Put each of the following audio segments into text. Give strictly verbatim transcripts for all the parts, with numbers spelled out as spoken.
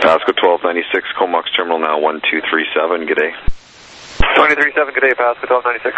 Pasco twelve ninety-six, Comox Terminal now one two three seven, good day. two three seven, good day, Pasco twelve ninety-six.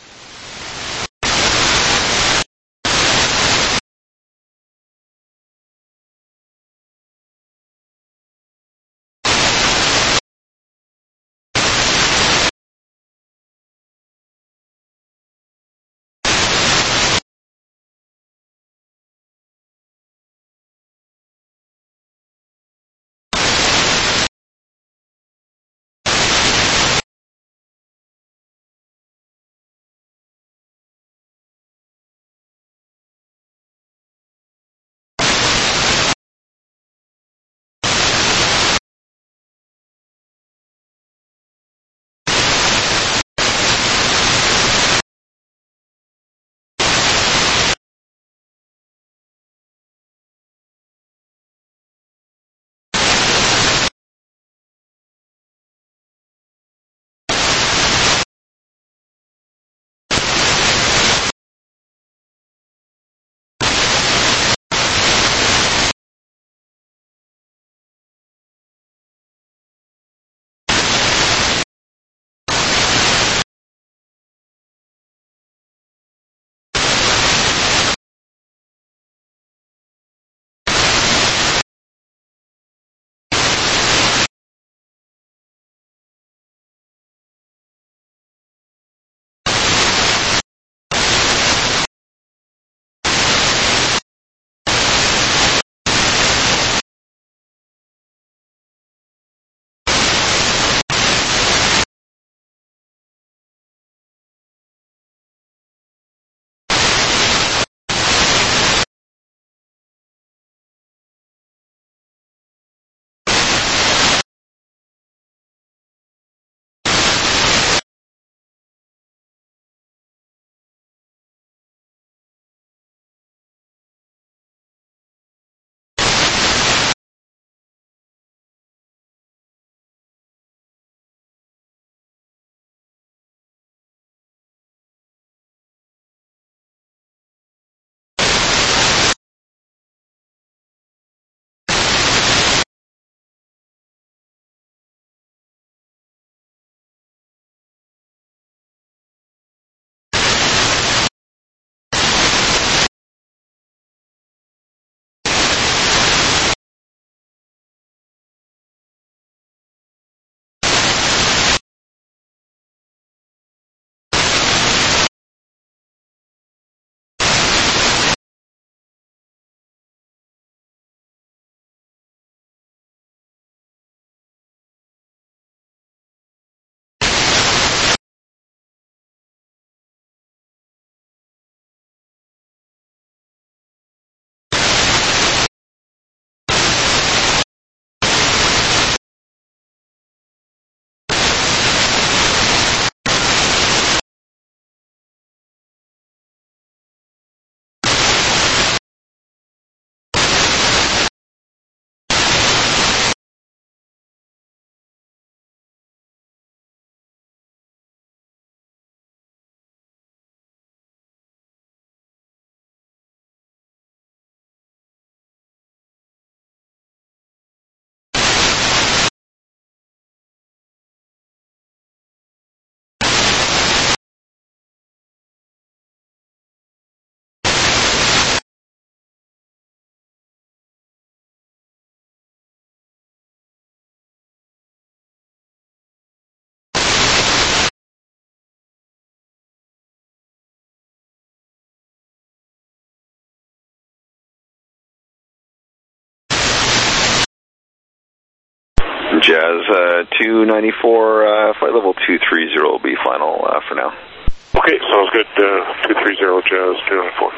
Jazz uh, two ninety-four, uh, flight level two three zero will be final uh, for now. Okay, sounds good. Uh, two three zero, Jazz two ninety-four.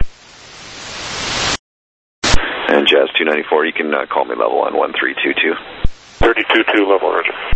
And Jazz two ninety-four, you can uh, call me level on one three two two. thirty-two two level, Roger.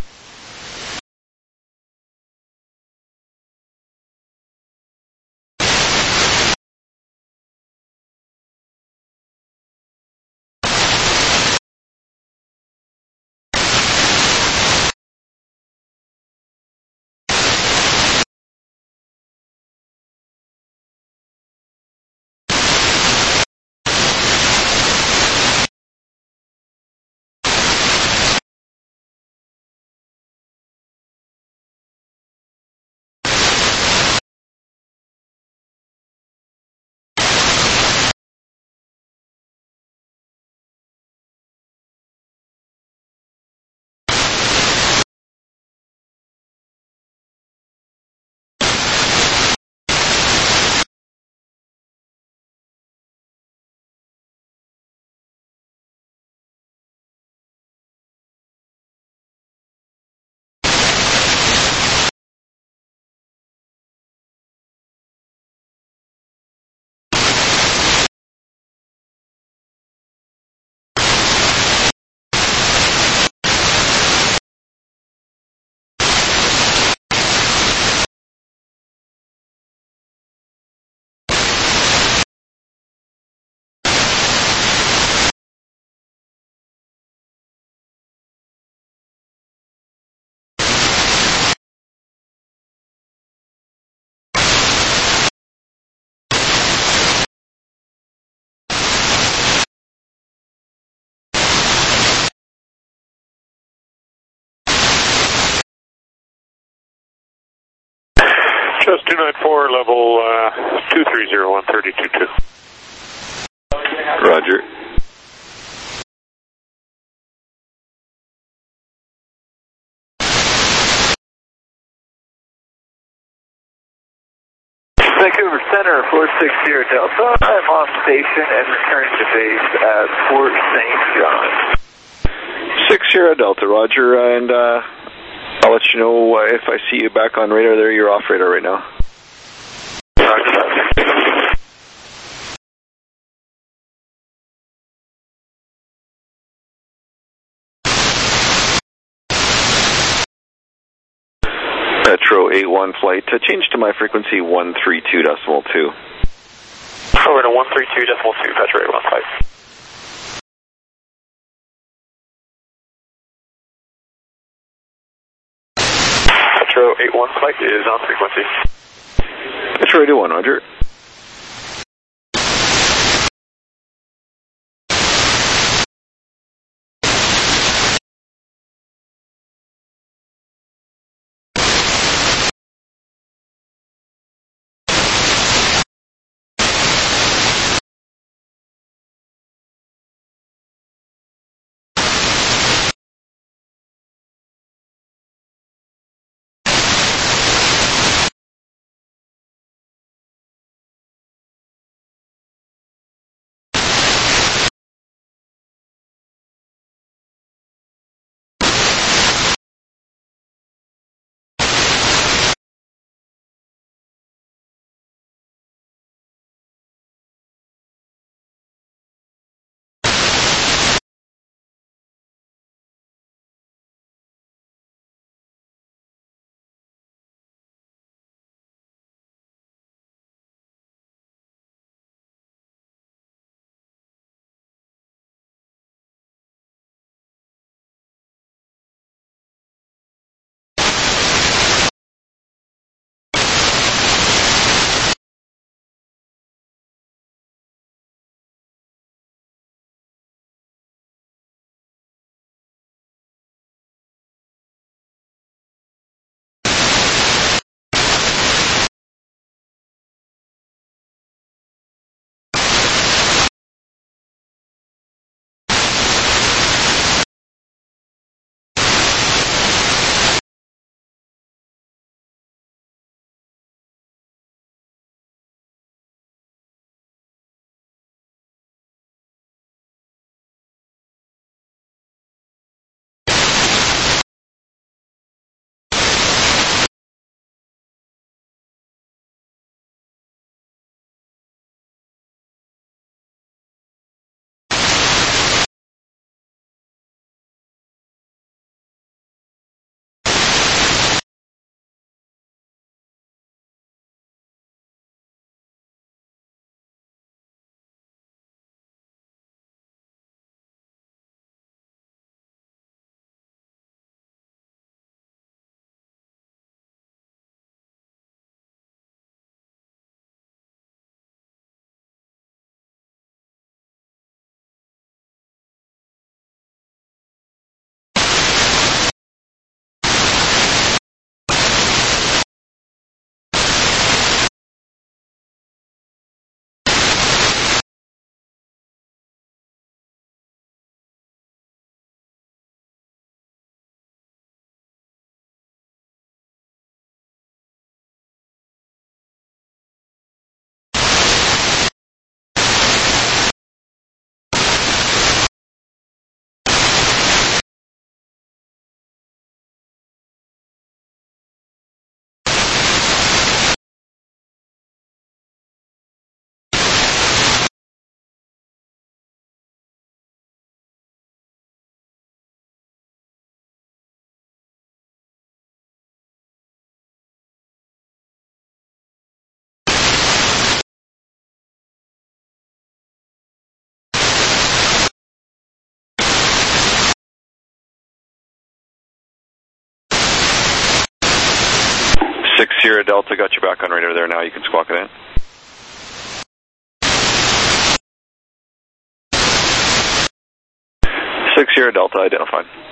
Chess two nine four, level uh, two three zero one three two two. Roger. Vancouver Center, four six zero Delta. I'm off station and returning to base at Fort Saint John. six zero Delta, Roger, and uh, I'll let you know uh, if I see you back on radar there. You're off radar right now. Roger that. Petro eight one flight, to change to my frequency one three two decimal two. Over to one three two decimal two, Petro eight one flight. Petro eight one flight is on frequency. Petro eight one, Roger. six Sierra Delta, got you back on radar there now. You can squawk it in. six Sierra Delta identified.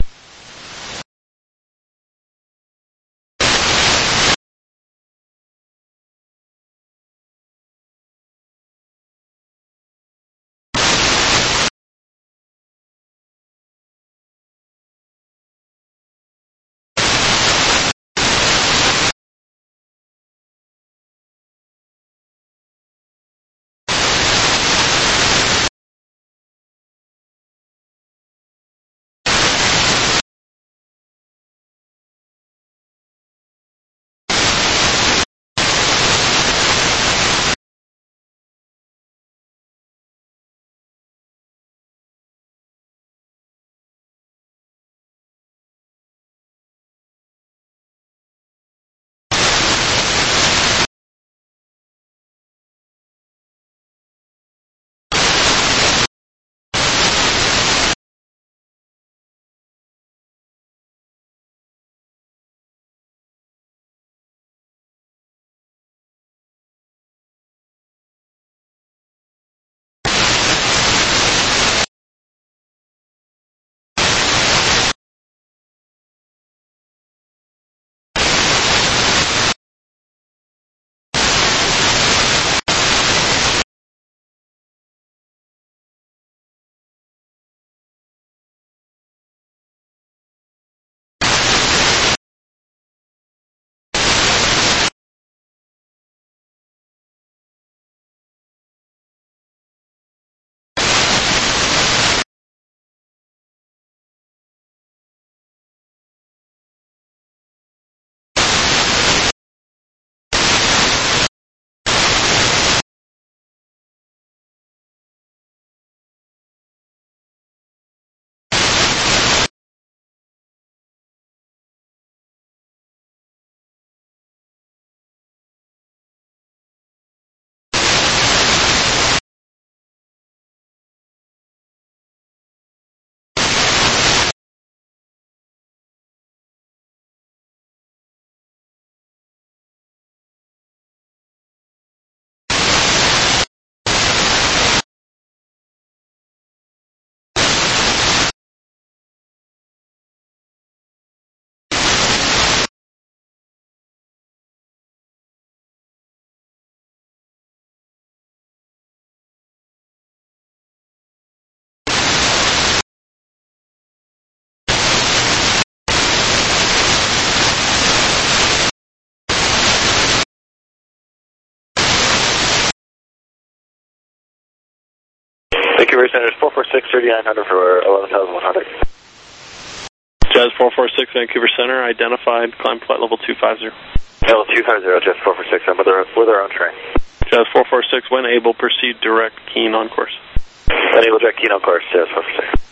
Vancouver Center is four four six, thirty-nine hundred for eleven thousand one hundred. Jazz four four six, Vancouver Center, identified, climb flight level two five zero. Level two five zero, Jazz four four six, I'm with our, with our own train. Jazz four four six, when able, proceed direct, keen on course. Enable direct, keen on course, Jazz four four six.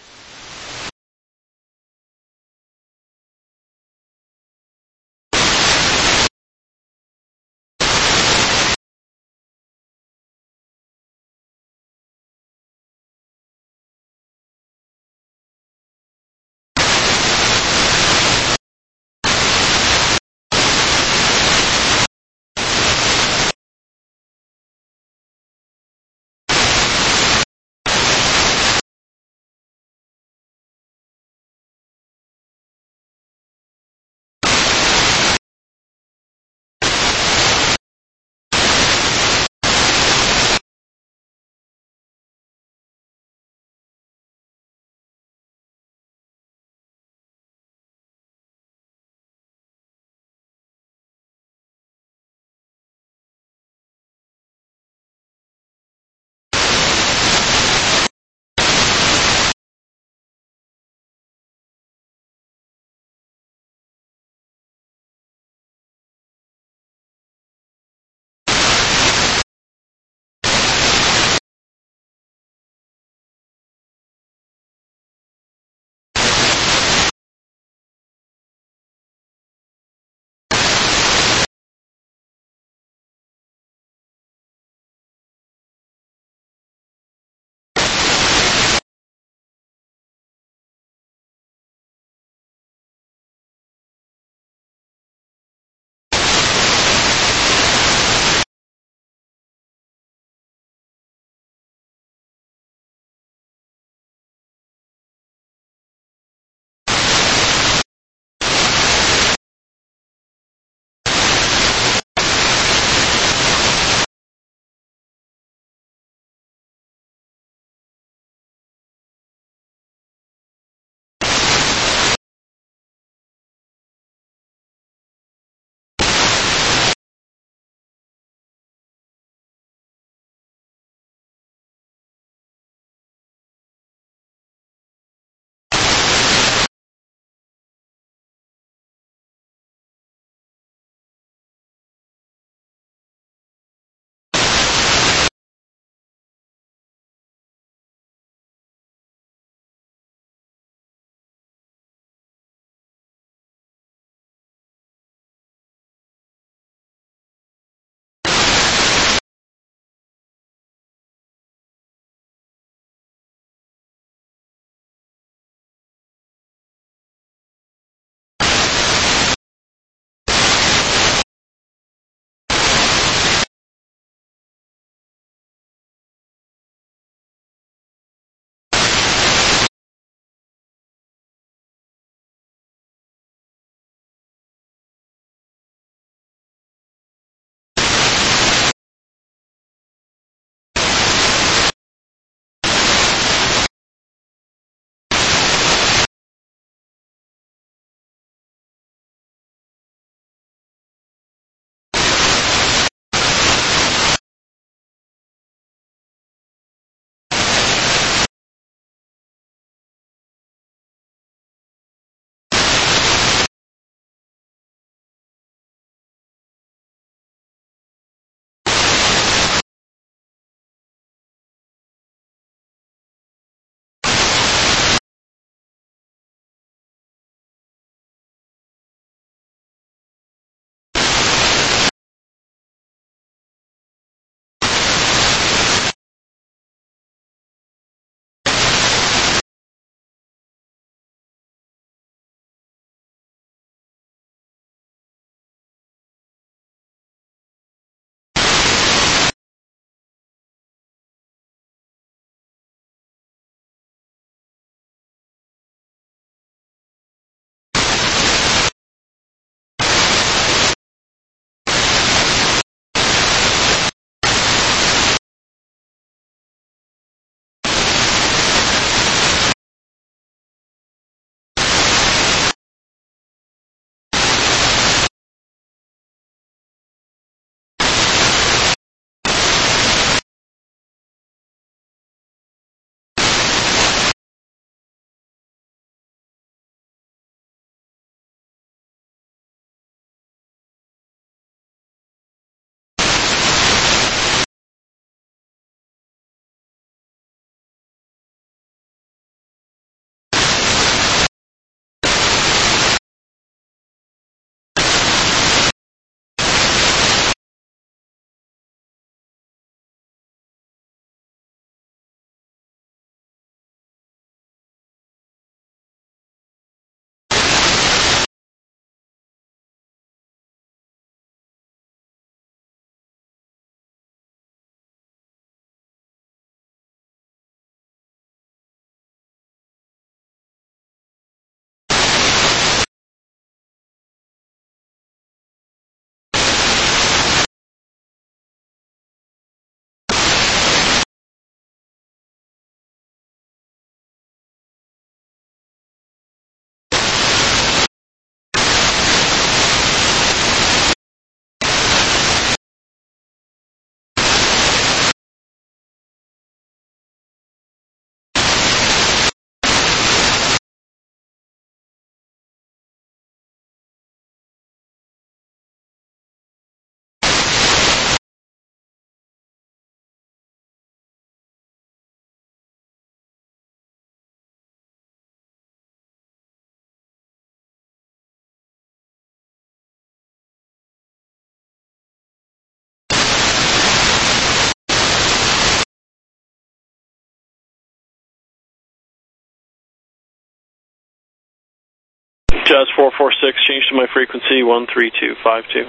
Jazz four four six, change to my frequency one three two five two.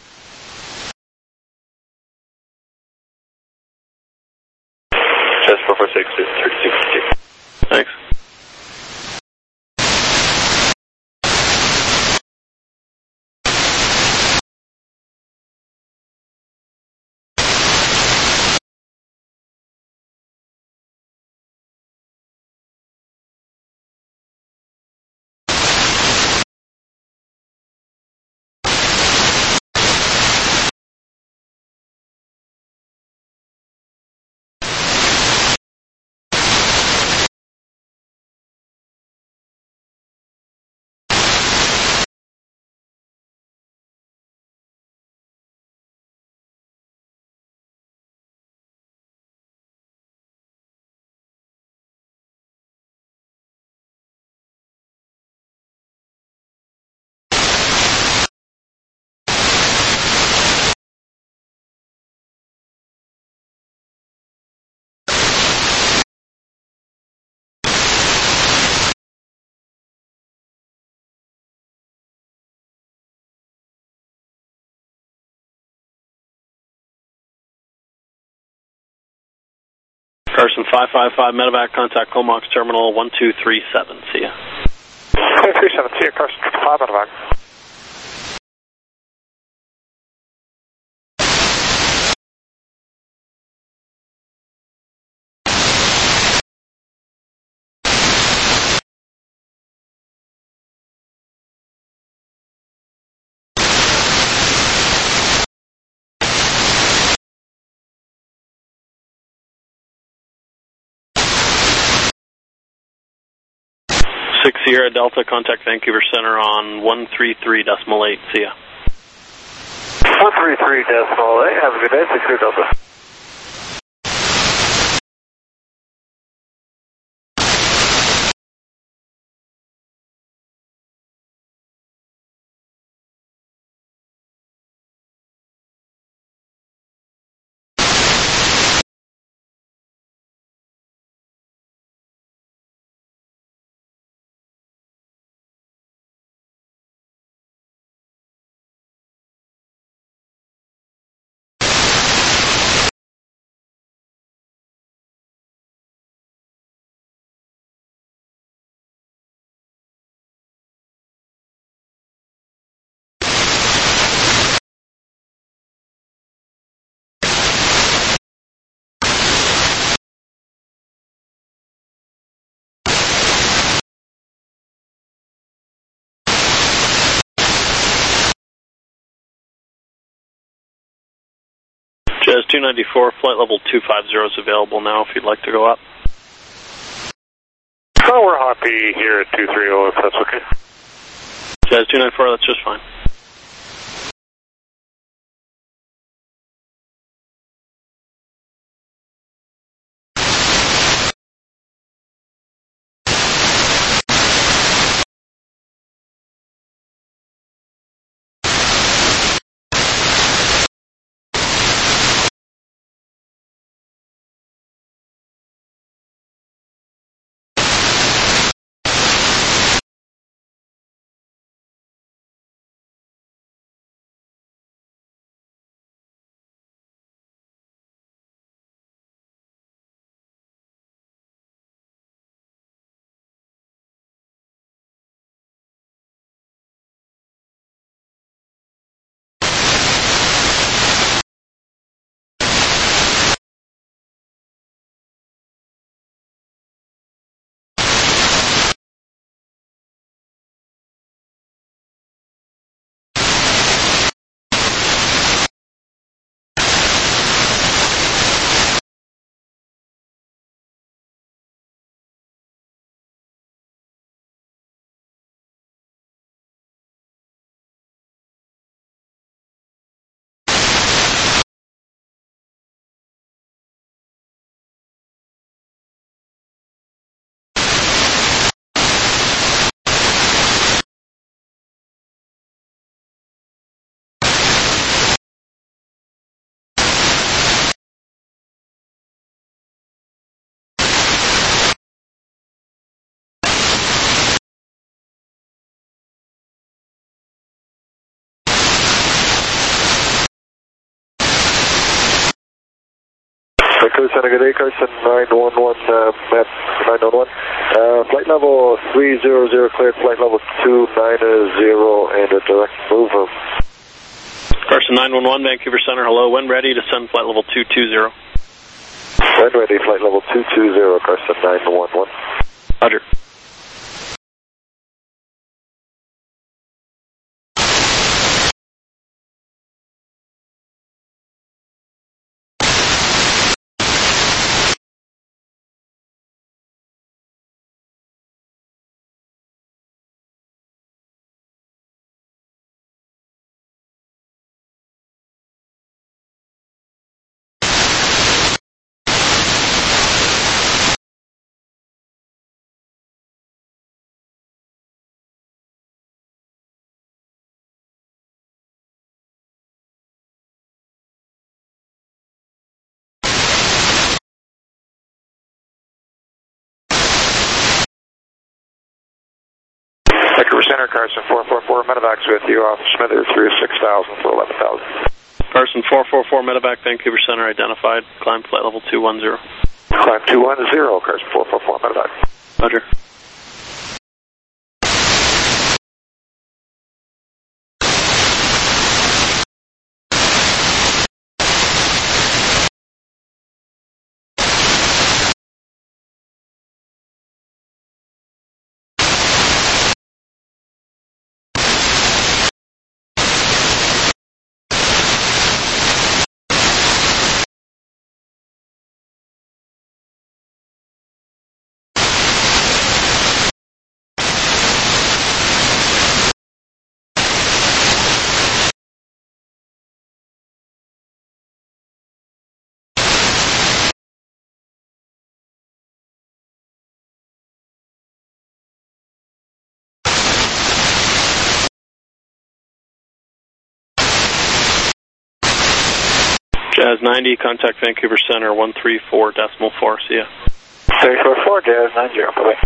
Jazz four four six is thirty-six fifty. Thanks. Carson five five five, medevac, contact Comox Terminal one two three seven. See ya. one two three seven, see ya, Carson five, medevac. six Sierra Delta, contact Vancouver Center on one three three decimal eight. See ya. one three three decimal eight, have a good day, six Sierra Delta. Jazz two ninety-four, flight level two five zero is available now if you'd like to go up. Oh, we're happy here at two three zero if that's okay. Jazz two ninety-four, that's just fine. Carson, good day, Carson, nine one one, uh, Met nine one one. Uh, flight level three zero zero cleared, flight level two nine zero, and a direct move of. Carson nine one one, Vancouver Center, hello. When ready to send flight level two two zero. When ready, flight level two two zero, Carson nine one one. Roger. Vancouver Center, Carson four four four, medevacs with you off Smithers through six thousand for eleven thousand. Carson four four four, medevac, Vancouver Center, identified. Climb flight level two one zero. Climb two one zero, Carson four four four, medevac. Roger. Jazz ninety, contact Vancouver Center, one three four decimal four, see ya. three four four, Jazz nine zero, bye-bye.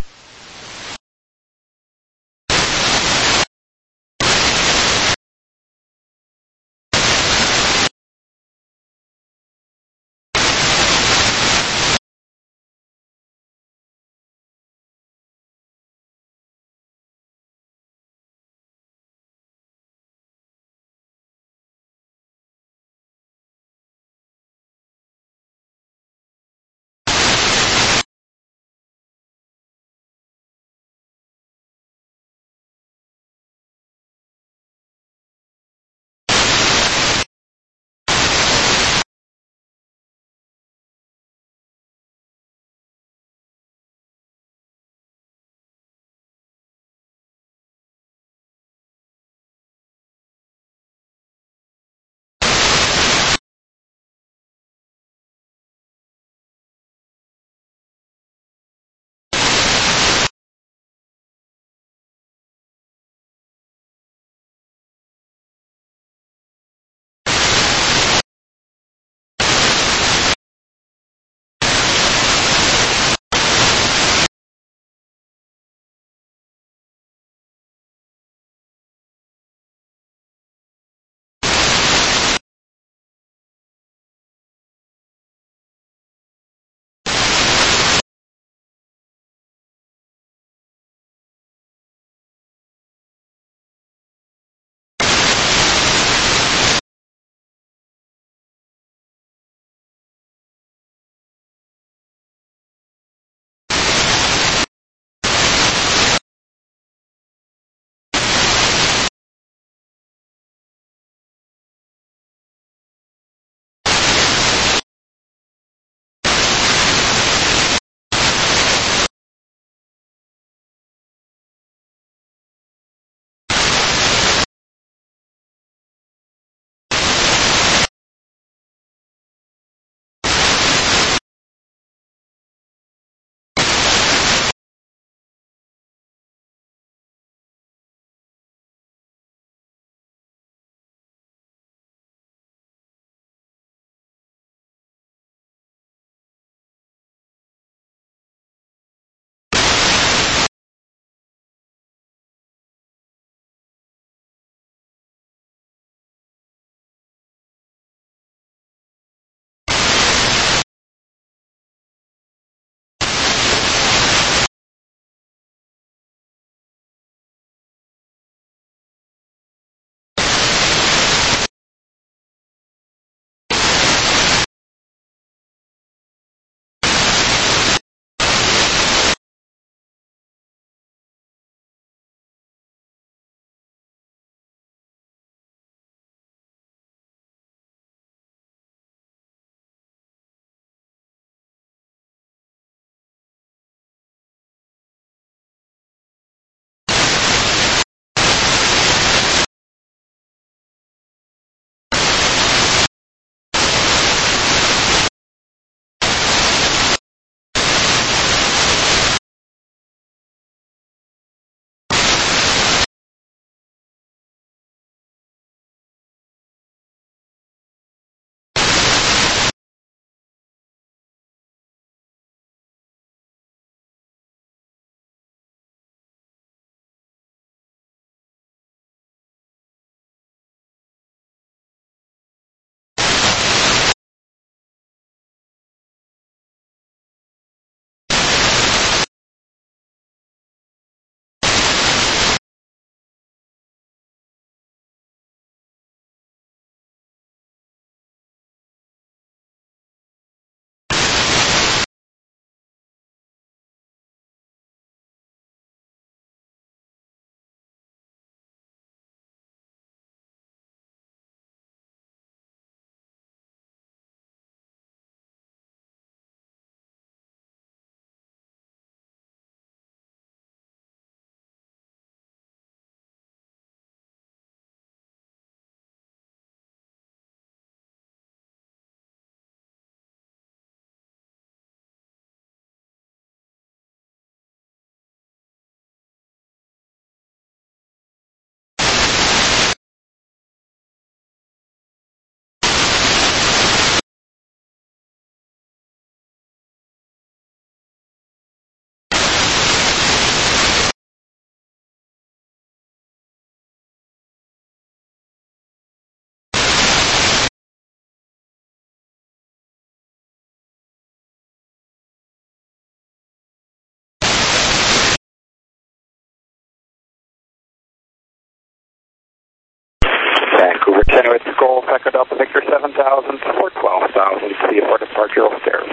with Golf Echo Delta Victor seven thousand for twelve thousand to the airport departure stairs.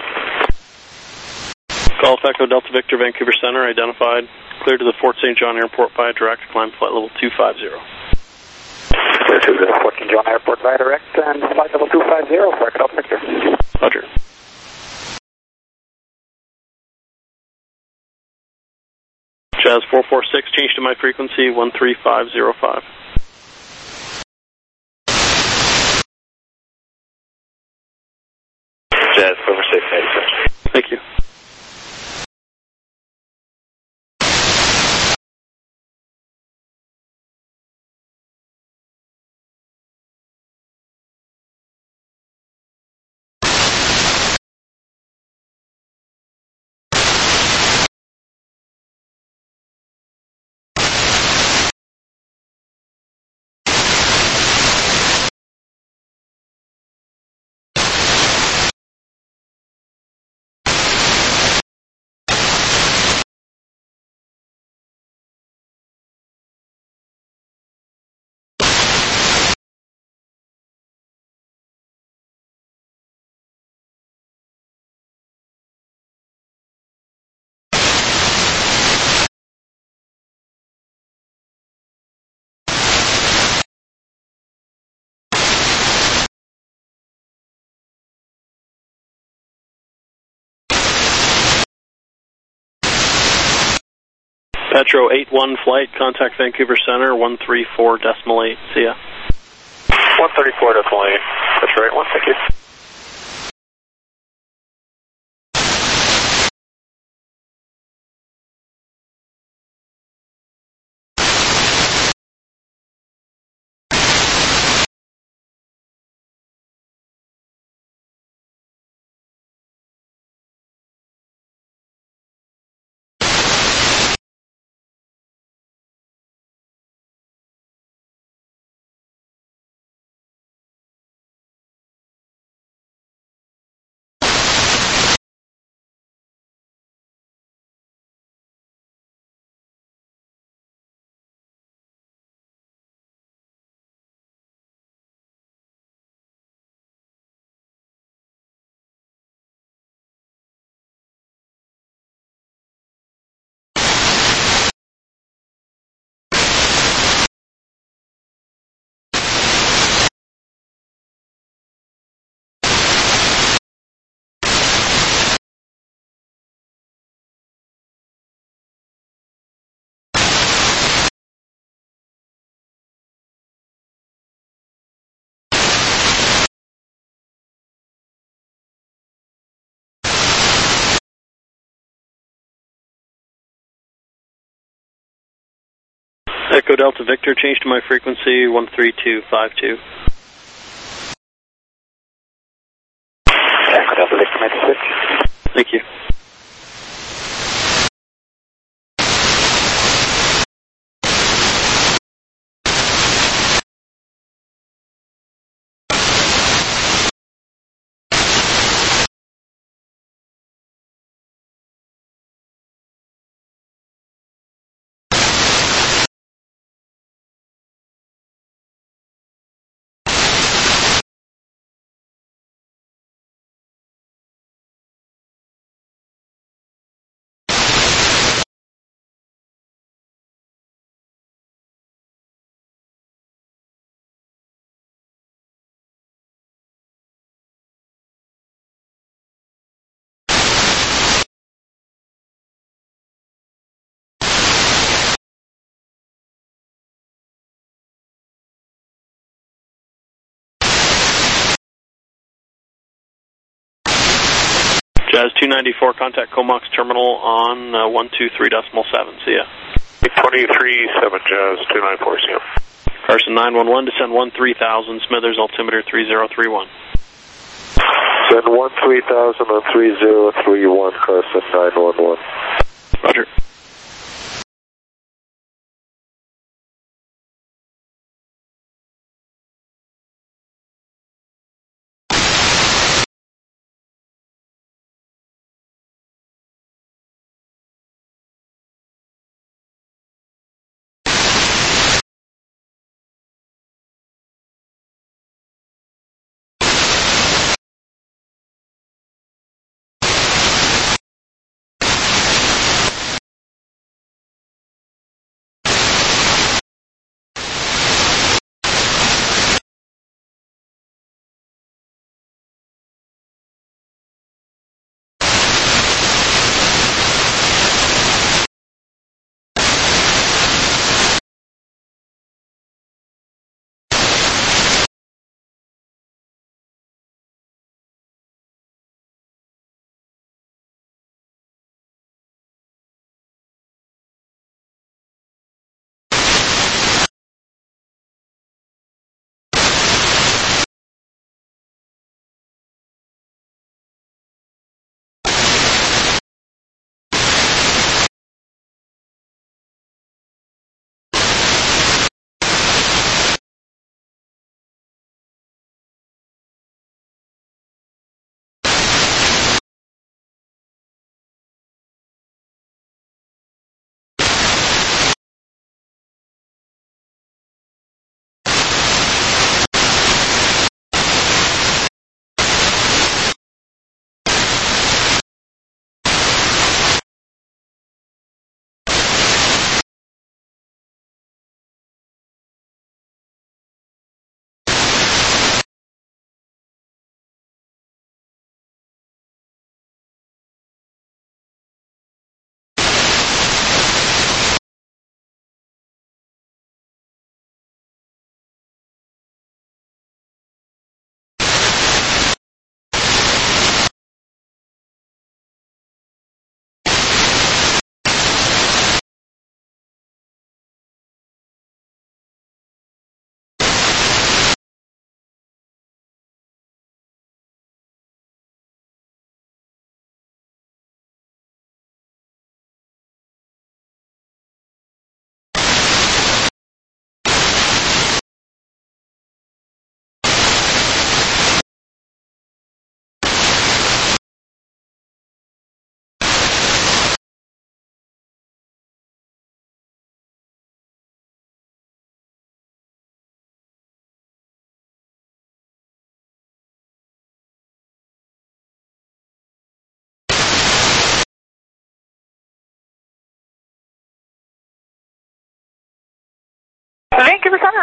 Golf Echo Delta Victor Vancouver Center identified. Clear to the Fort Saint John Airport via direct. Climb flight level two five zero. Clear to the Fort Saint John Airport via direct and flight level two five zero for Echo Delta Victor. Roger. Jazz four four six, change to my frequency one three five zero five. Jazz four four six, ninety-six. Thank you. Petro eight one flight, contact Vancouver Center one three four decimal eight. See ya. one thirty-four decimal eight. Petro eight one, thank you. Echo Delta Victor, change to my frequency one three two five two. Echo Delta Victor ninety-six. Thank you. Jazz two ninety-four, contact Comox Terminal on uh, one two three decimal seven. See ya. twenty-three seven Jazz two ninety-four, see ya. Carson nine one one, descend one three thousand, Smithers altimeter three zero three one. Send one three thousand on three zero three one, Carson nine one one. Roger.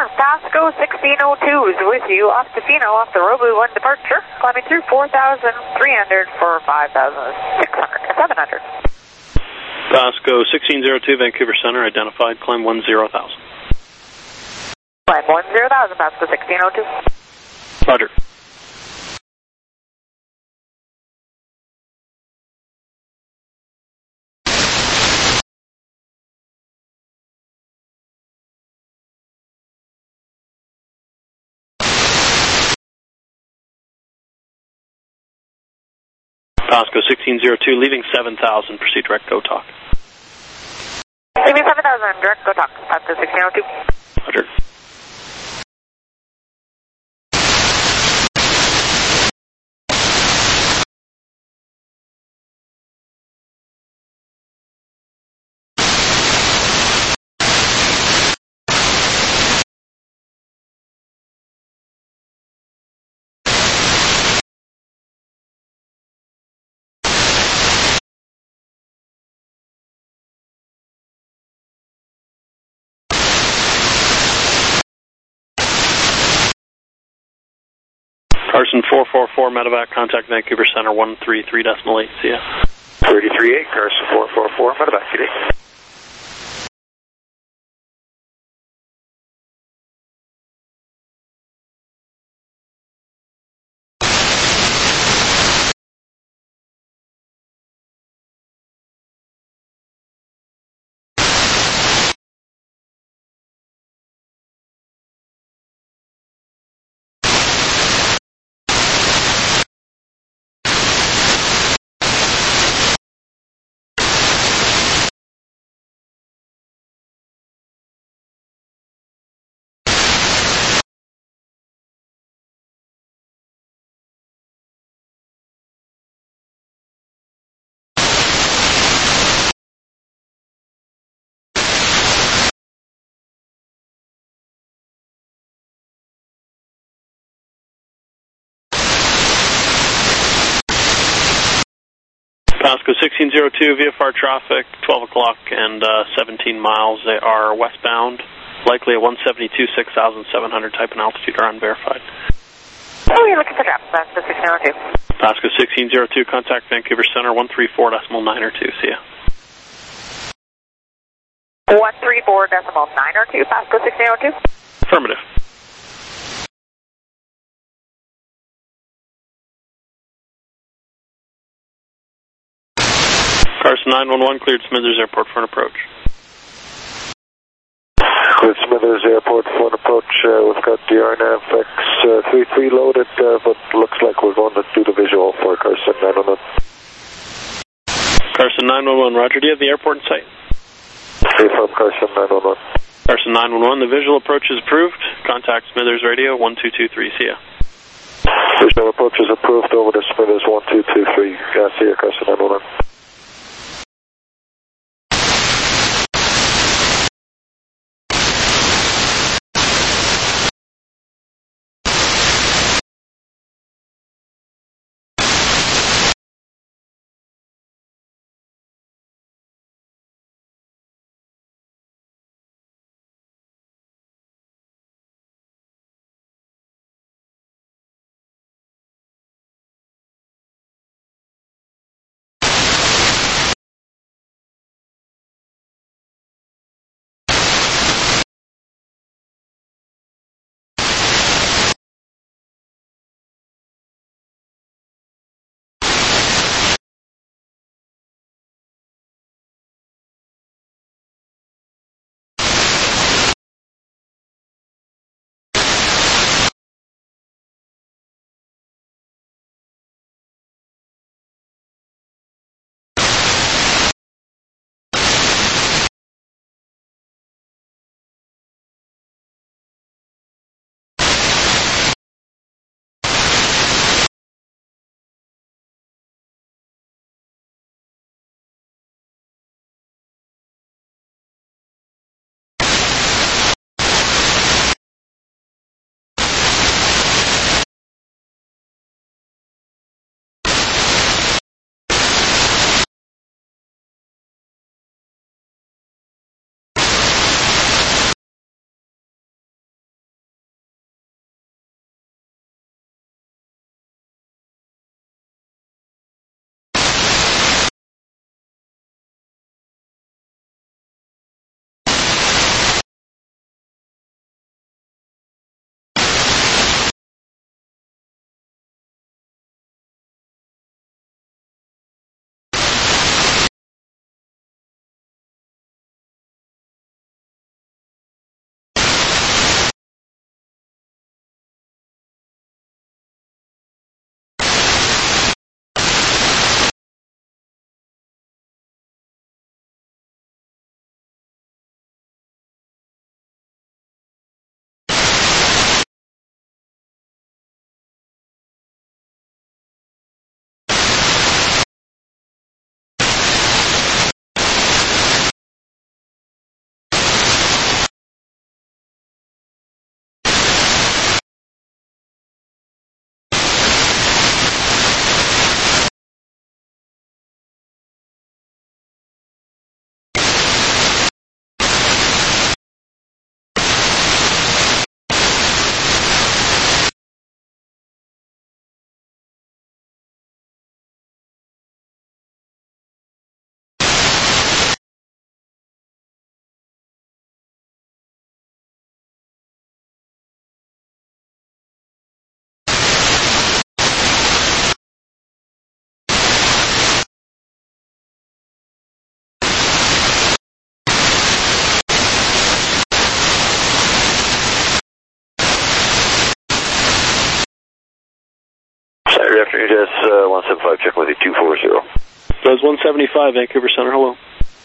Center, Pasco sixteen oh two is with you off Tofino off the Robu one departure, climbing through four thousand three hundred for five thousand six hundred, seven hundred. Pasco sixteen oh two, Vancouver Center, identified, climb one zero thousand. Climb one zero thousand, Pasco sixteen oh two. Roger. Pasco sixteen oh two, leaving seven thousand, proceed direct, go talk. Leaving seven thousand, direct, go talk, Pasco sixteen oh two. Roger. Carson four four four, medevac, contact Vancouver Center one three three decimal eight, see ya. thirty-three eight, Carson four four four, medevac, good day. Pasco sixteen oh two, V F R traffic, twelve o'clock and uh, seventeen miles. They are westbound, likely at one seventy-two, six thousand seven hundred, type and altitude are unverified. Oh, you're looking for traffic, Pasco sixteen oh two. Pasco sixteen oh two, contact Vancouver Center one three four decimal nine or two, see ya. one three four decimal nine or two, Pasco sixteen oh two. Affirmative. Carson nine one one, cleared Smithers Airport for an approach. Cleared Smithers Airport for an approach. Uh, we've got the R N A V X thirty-three loaded, uh, but looks like we're going to do the visual for Carson nine one one. Carson nine one one, roger. Do you have the airport in sight? Stay from Carson nine one one. Carson nine one one, the visual approach is approved. Contact Smithers Radio one two two three, see ya. Visual approach is approved over to Smithers one two two three. Yeah, see ya, Carson nine one one. Good afternoon, Jazz uh, one seven five, check with you two four zero. Buzz one seventy-five, Vancouver Center, hello.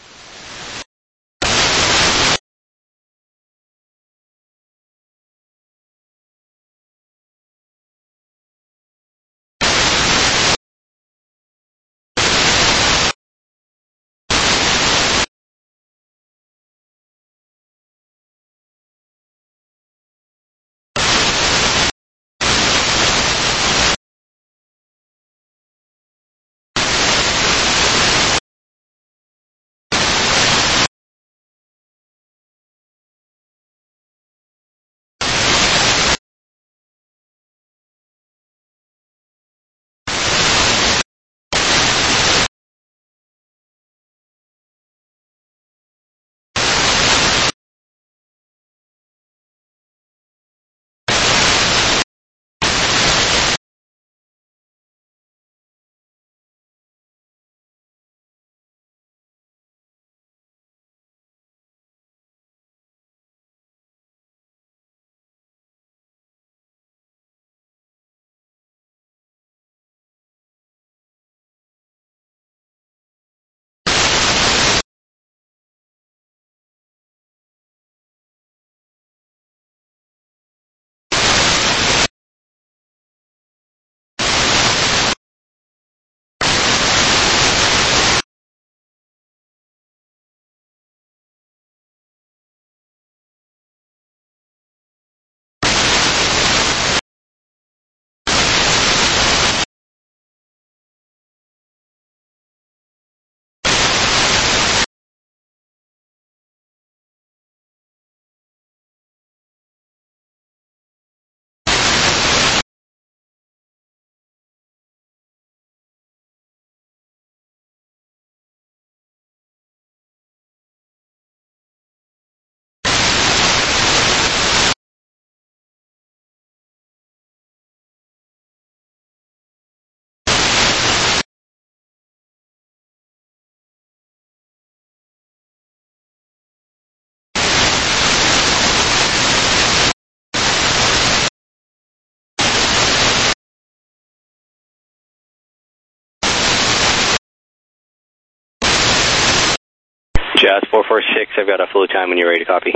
Jazz four four six, I've got a full time when you're ready to copy.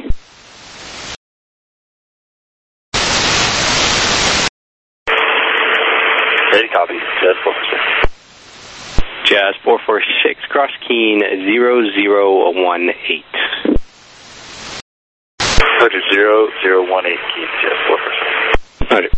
Ready to copy, Jazz four four six. Jazz four four six, cross keen zero zero one eight. Roger, zero zero one eight, key, Jazz four four six. Roger.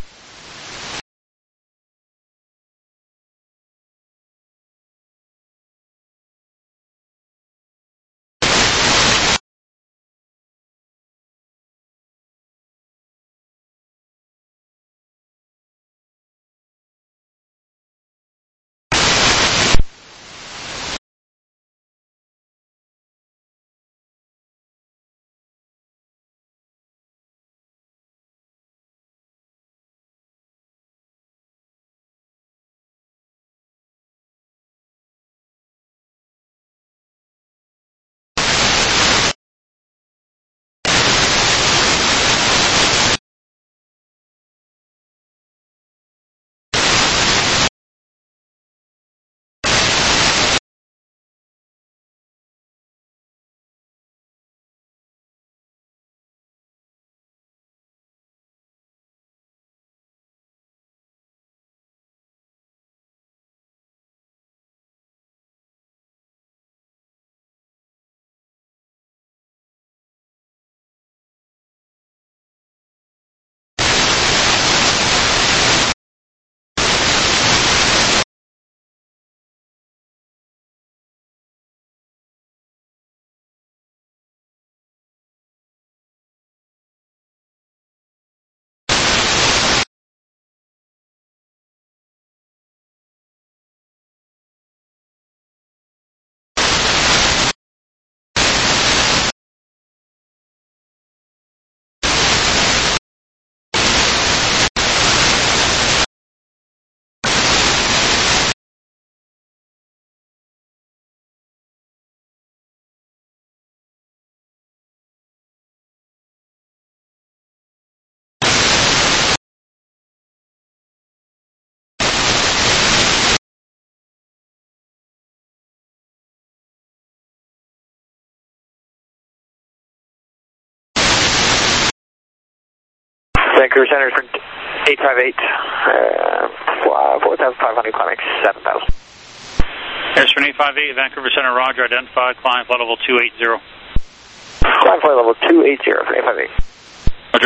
Vancouver Center, eight five eight, uh, four thousand five hundred, climbing seven thousand. Airstream eight five eight, Vancouver Center, roger, identified, climb flight level two eighty. Climb flight level two eighty for eight five eight. Roger.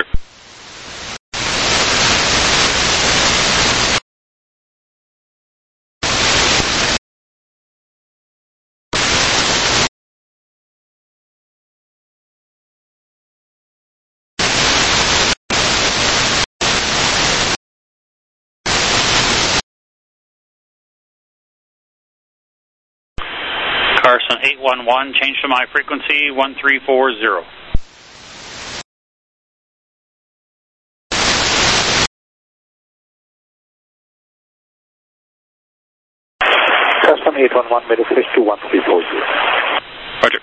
Carson eight one one, change to my frequency one three four zero. Carson eight one one, made a switch to one three four zero. Roger.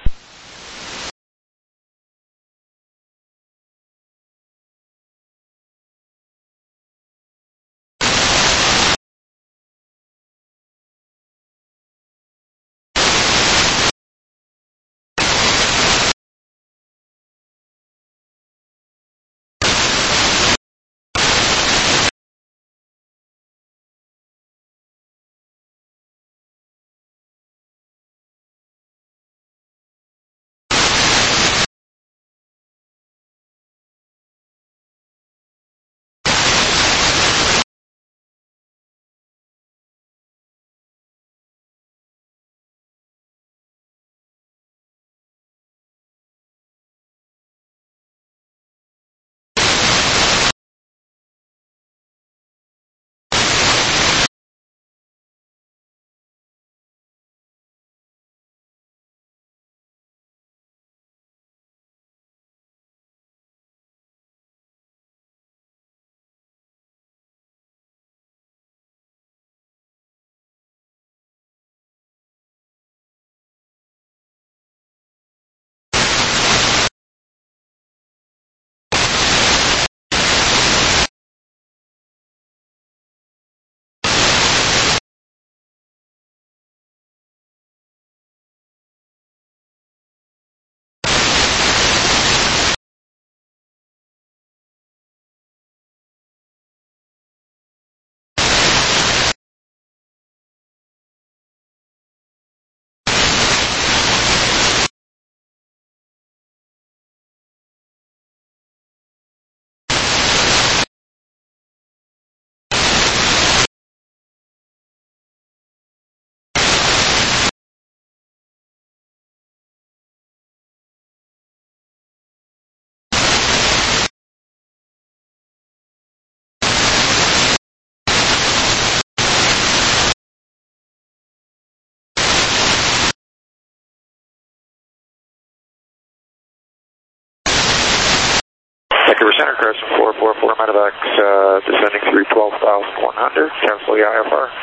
Vancouver Center, Carson four four four, Medevac, uh, descending through twelve thousand one hundred, cancel the I F R.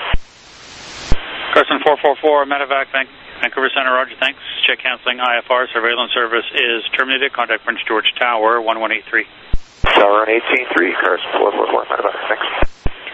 Carson four four four, Medevac, Van Vancouver Center, roger, thanks. Check canceling I F R, surveillance service is terminated, contact Prince George Tower, one one eight three. Tower eighteen three, Carson four four four, Medevac, thanks.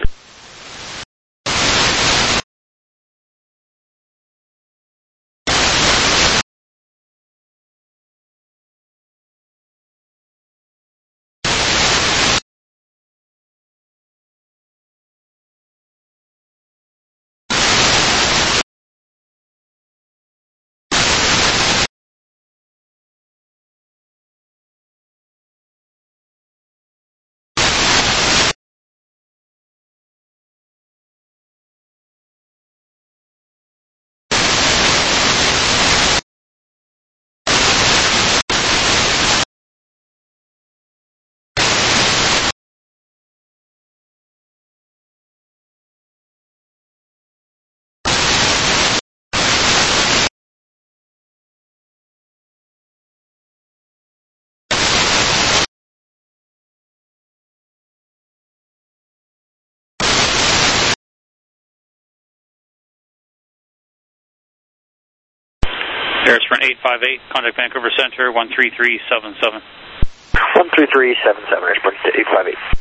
Air Sprint eight five eight, contact Vancouver Center, one three three seven seven. one three three seven seven, Air Sprint eight five eight.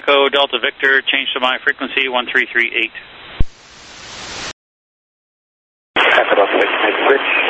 Echo Delta Victor, change to my frequency one three three eight. Echo Delta Victor,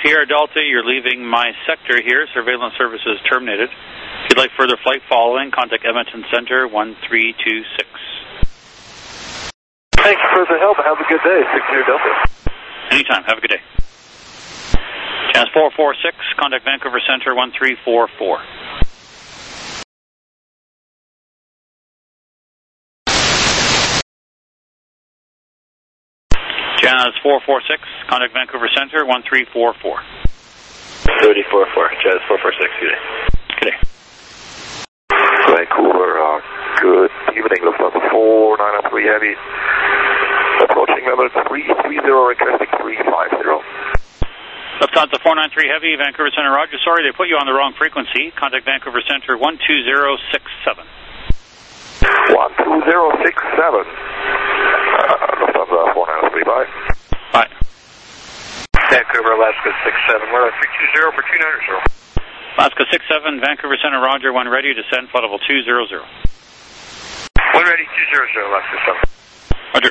Sierra Delta, you're leaving my sector here. Surveillance service is terminated. If you'd like further flight following, contact Edmonton Center one three two six. Thank you for the help. Have a good day. Six Sierra Delta. Anytime. Have a good day. Chance four four six, contact Vancouver Center one three four four. Jazz four four six, contact Vancouver Center one three four four. thirty-four four, Jazz four four six, good day. Good day. Vancouver, uh, good evening, Lufthansa four nine three Heavy. Approaching level three three zero, requesting three five zero. Lufthansa four nine three Heavy, Vancouver Center, Roger. Sorry, they put you on the wrong frequency. Contact Vancouver Center one two zero six seven. one two zero six seven. Uh, Lufthansa four nine three, bye. Bye. Vancouver, Alaska six seven, we're at three two zero for two nine zero. Alaska six seven, Vancouver Center, Roger. When ready, descend flight level two zero zero. When ready, two zero zero, Alaska seven. Roger.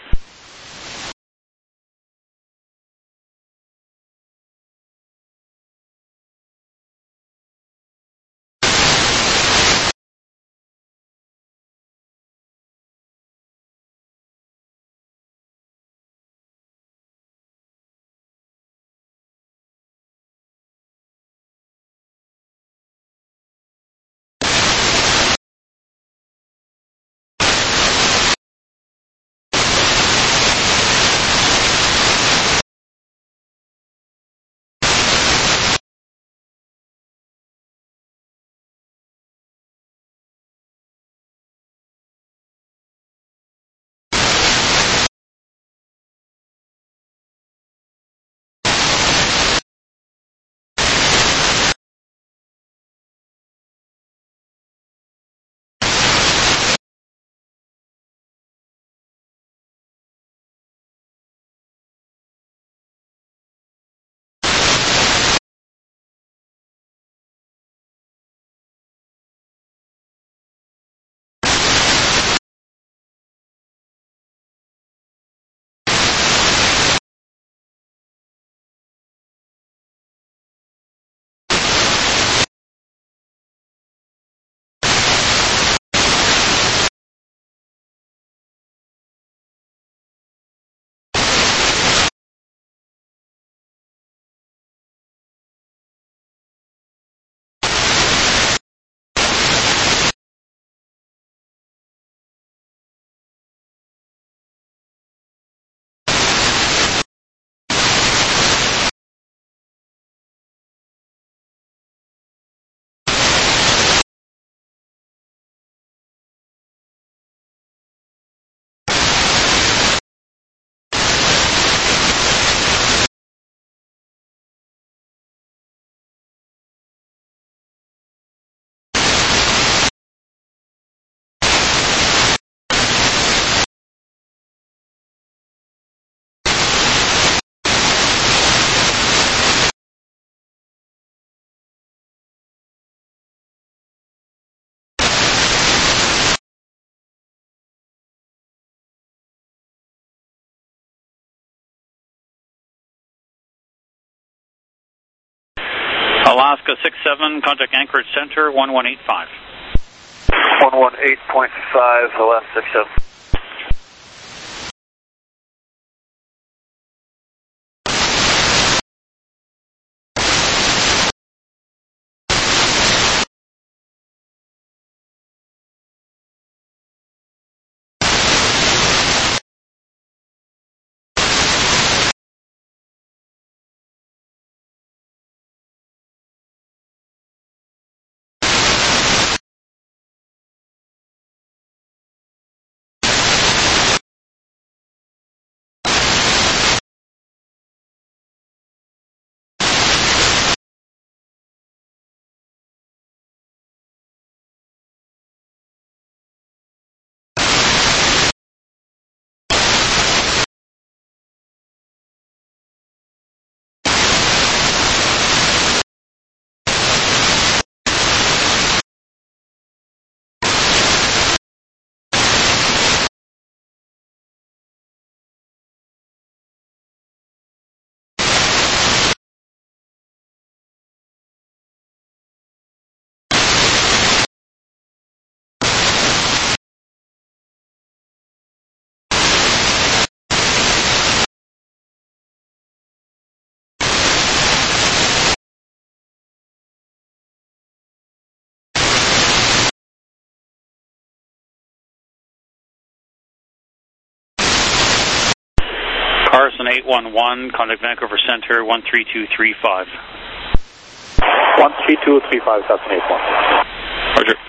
Alaska six seven, contact Anchorage Center one one eight five. one one eight point five, Alaska six seven. Carson eight one one, contact Vancouver Center one three two three five. one three two three five, Carson eight one. Roger.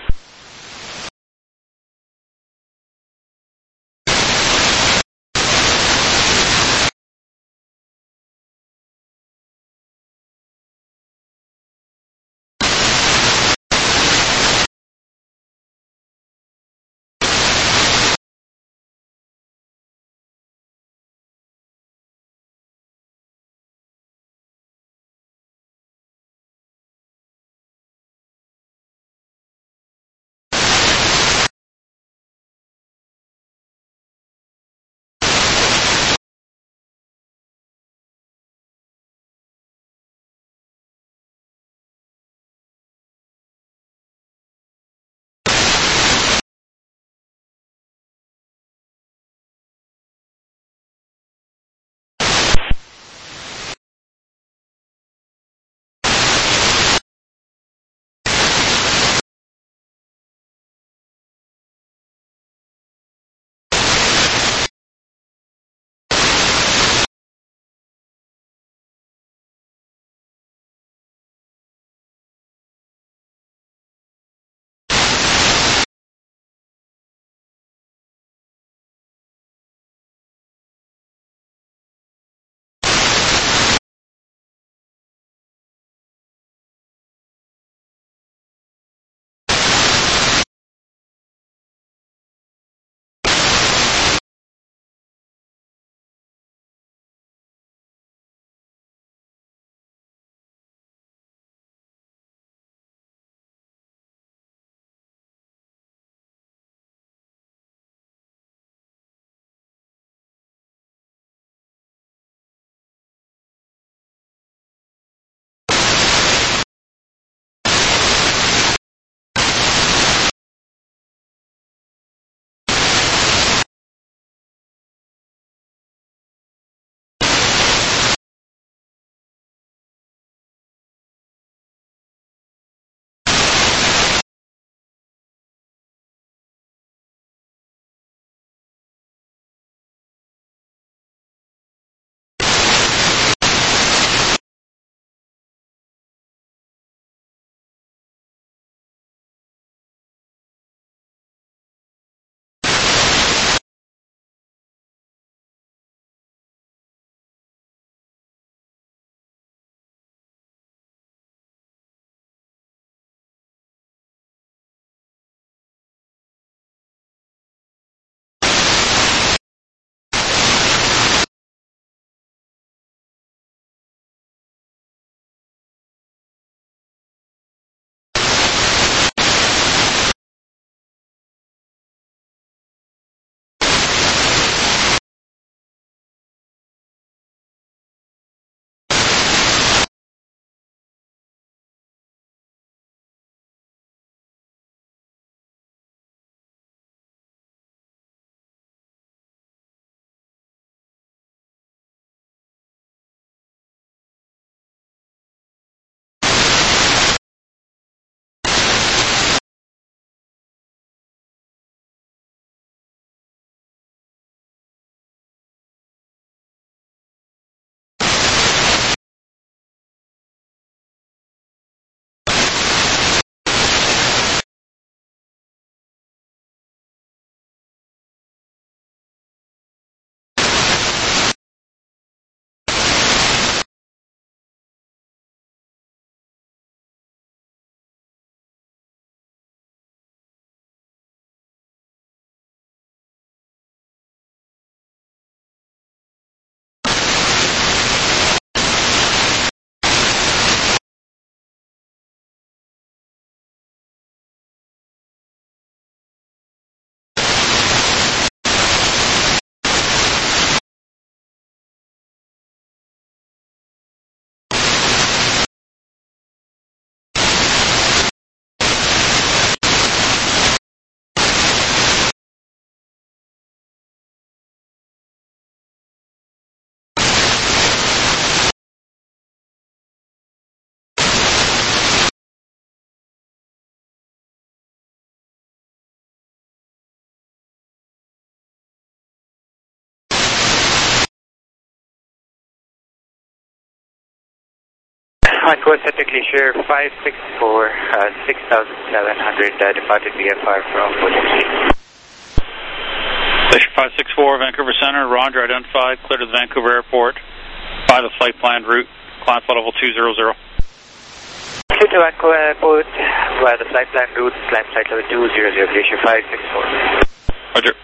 Vancouver Center Glacier five six four, uh, six thousand seven hundred, uh, departed V F R from William Street. Glacier five six four, Vancouver Center, Roger, identified, clear to the Vancouver Airport, by the flight planned route, climb flight level two zero zero. Clear to Vancouver Airport, via the flight plan route, climb flight level two zero zero, Glacier five six four. Roger.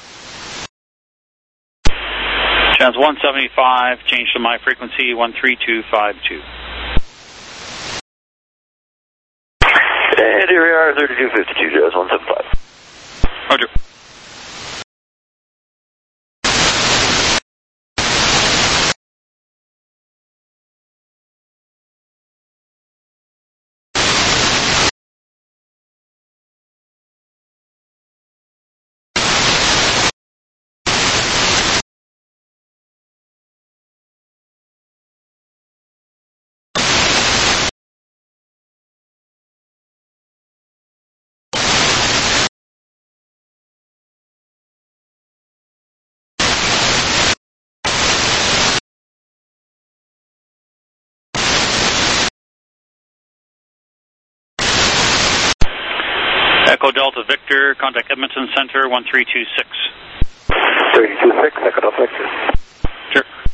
Channels one seventy-five, change to my frequency one three two five two. And here we are, thirty-two fifty-two, Jazz one seventy-five. Roger. Echo Delta Victor, contact Edmonton Center one three two six. three two six, Echo Delta Victor. Sure.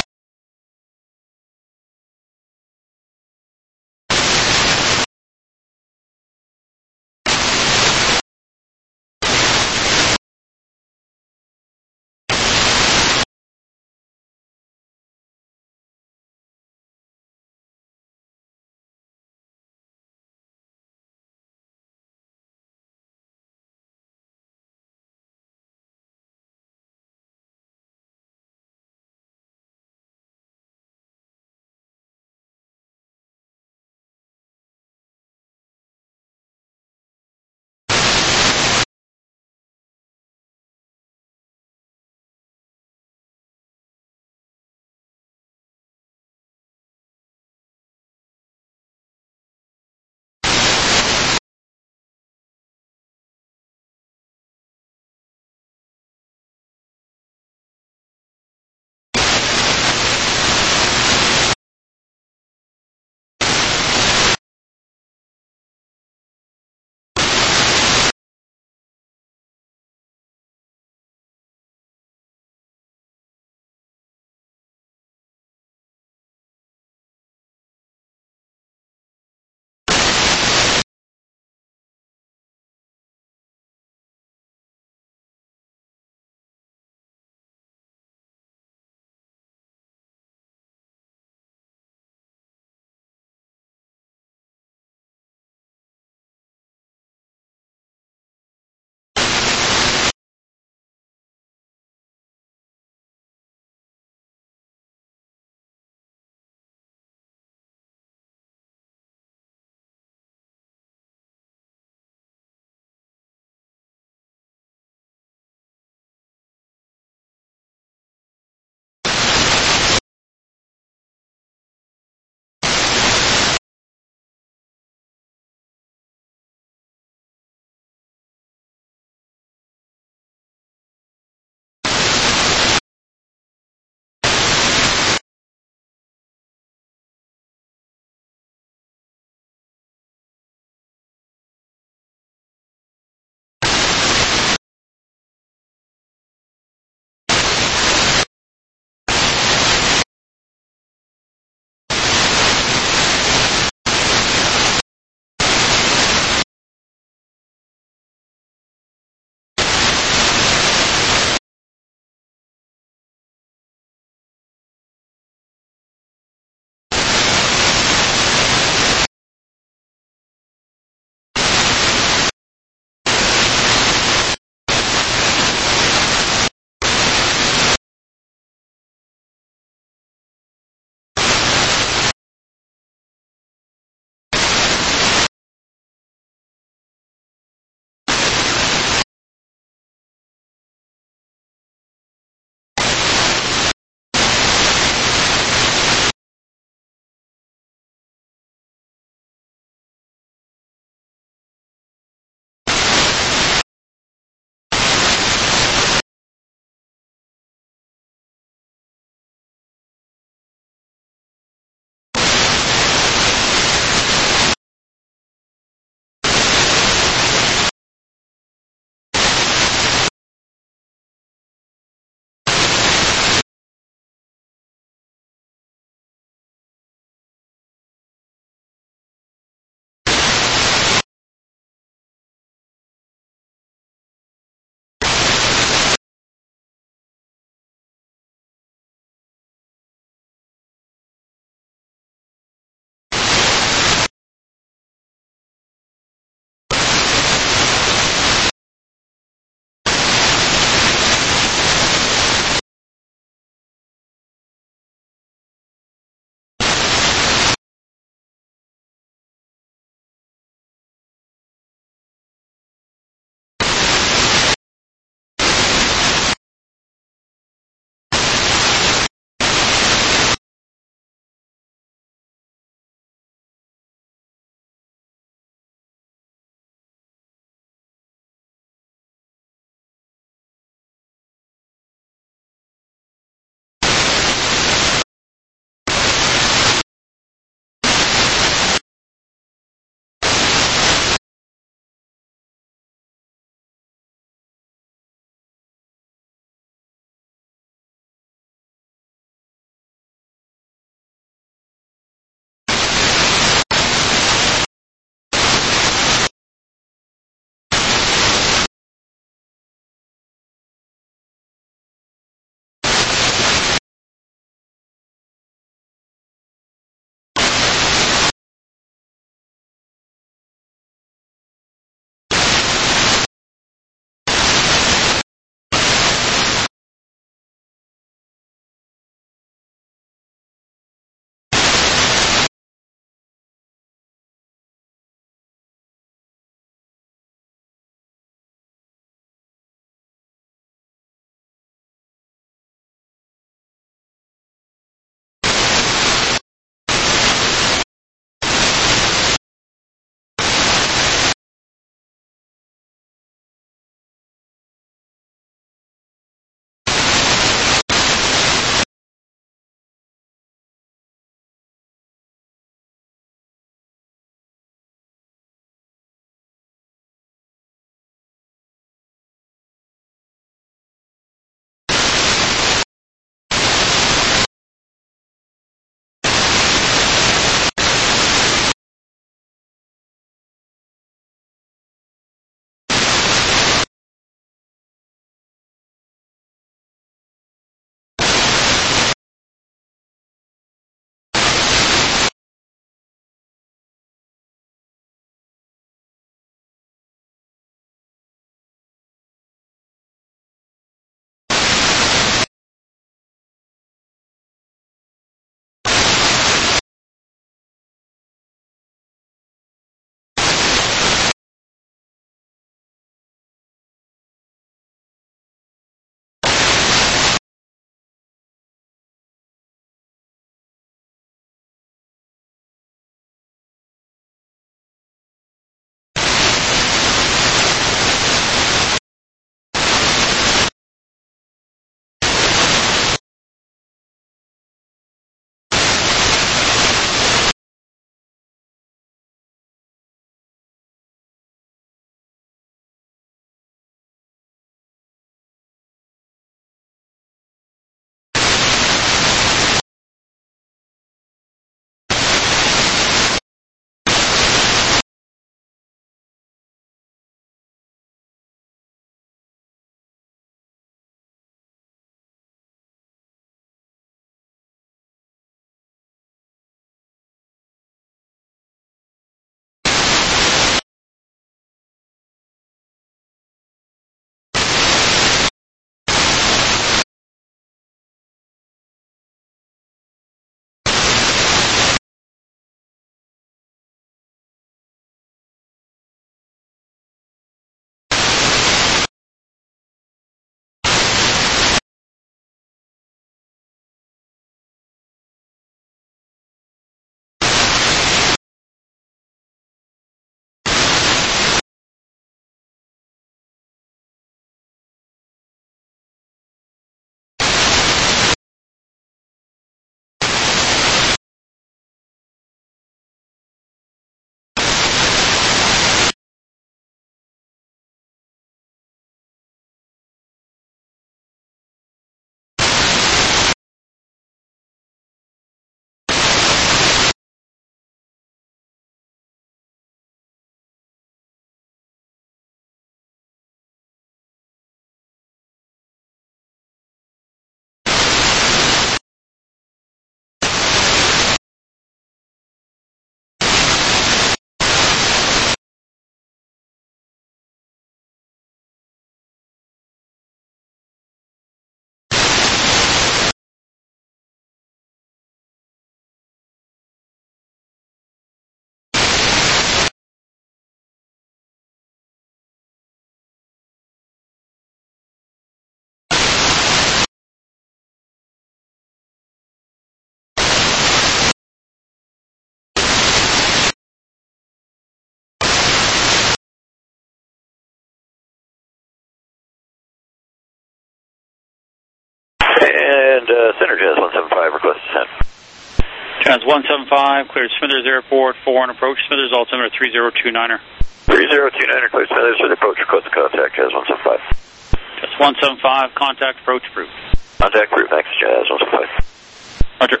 uh, Center Jazz one seven five, request descent. Jazz one seven five, cleared Smithers Airport, four on approach. Smithers, altimeter three zero two niner. three zero two niner, cleared Smithers for the approach, request contact, Jazz one seven five. Jazz one seven five, contact approach approved. Contact approved, thanks, Jazz one seven five. Roger.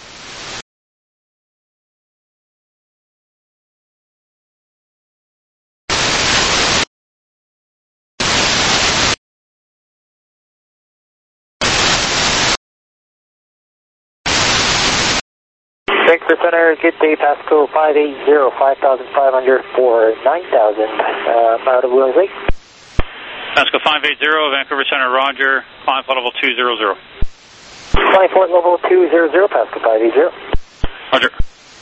Vancouver Center, good day, Pasco five eight zero, five thousand five hundred for nine thousand, uh, out of Williams Lake. Pasco five eight zero, Vancouver Center, roger, climb flight level two zero zero. Climb flight level two zero zero, Pasco five eight zero. Roger.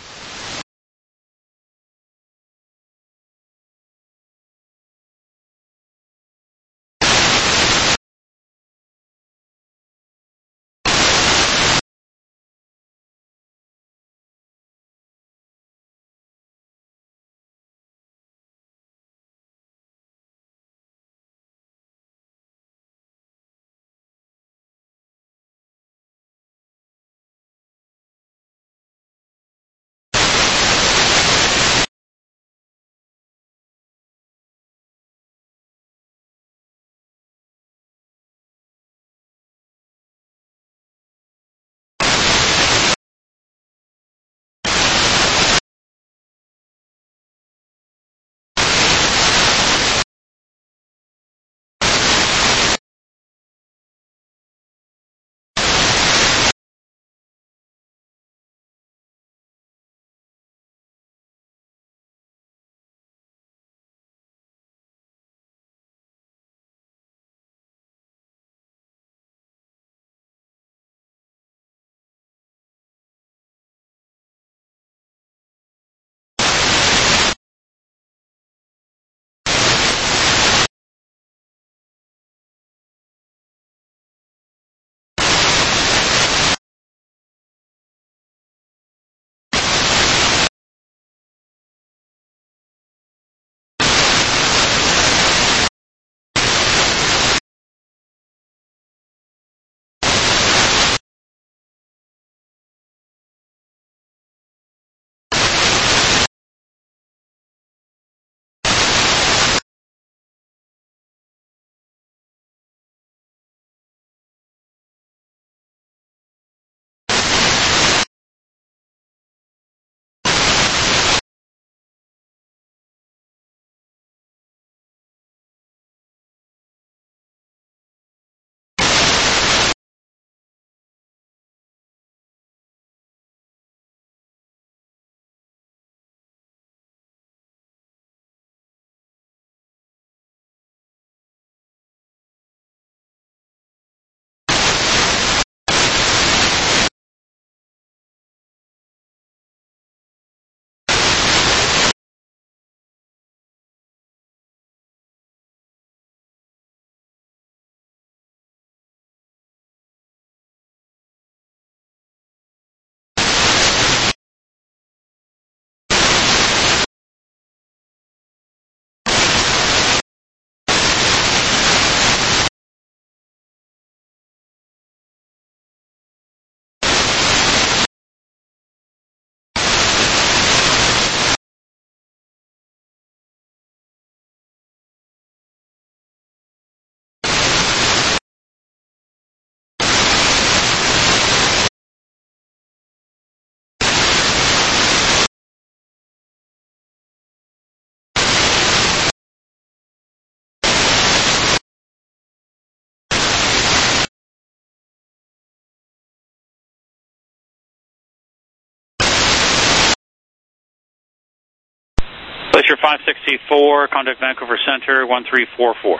Glacier five sixty-four, contact Vancouver Center, one three four four.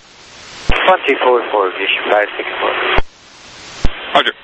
one three four four, Glacier five sixty-four. Roger.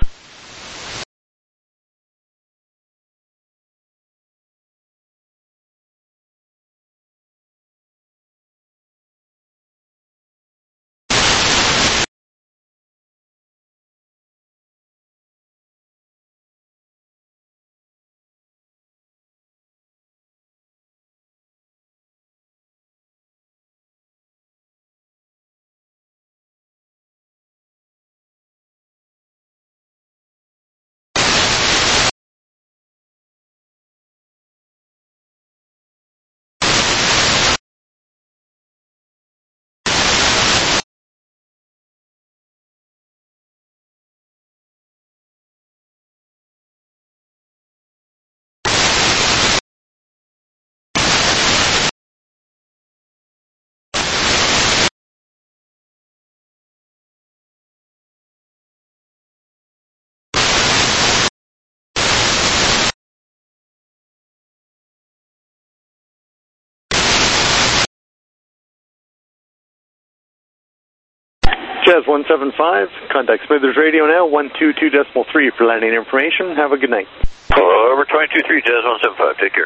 Jazz one seven five, contact Smithers Radio now, one two two decimal three for landing information. Have a good night. Over twenty-two three, Jazz one seven five, take care.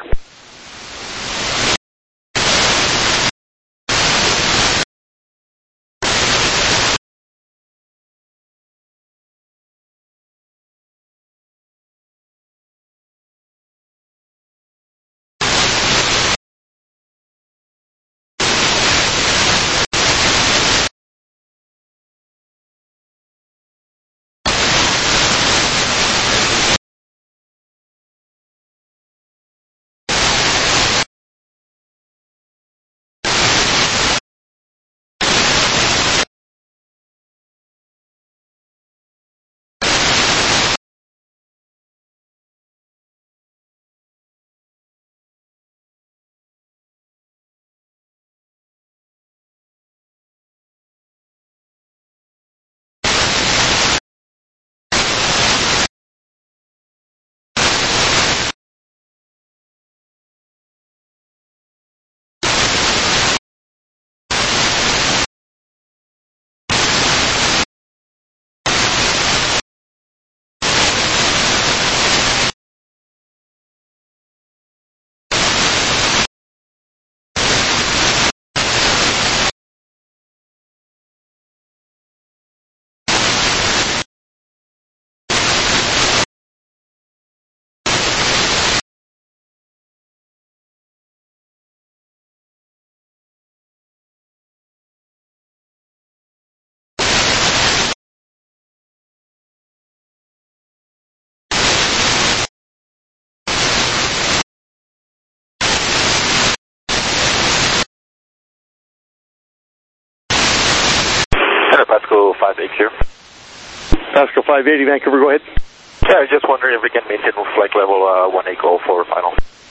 Pasco five eighty here. Pasco five eighty, Vancouver, go ahead. Yeah, I was just wondering if we can maintain flight level uh, one eight goal for final.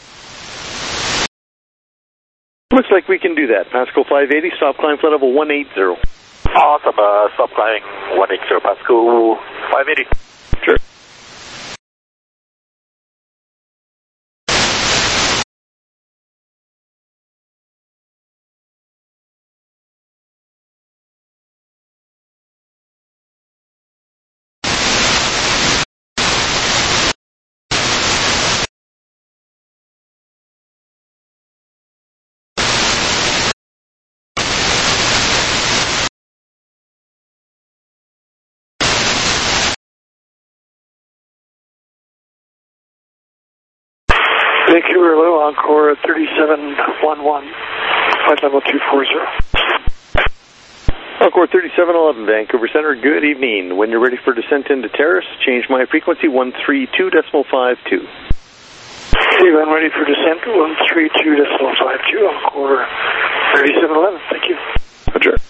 Looks like we can do that. Pasco five eighty, stop climb flight level one eighty. Awesome, uh, stop climbing one eighty, Pasco five eighty. Sure. Vancouver, Low, Encore thirty-seven eleven, flight level two forty. Encore thirty-seven eleven, Vancouver Center, good evening. When you're ready for descent into Terrace, change my frequency, one three two decimal five two. Steve, I'm ready for descent, one three two decimal five two, Encore thirty-seven eleven, thank you. Roger.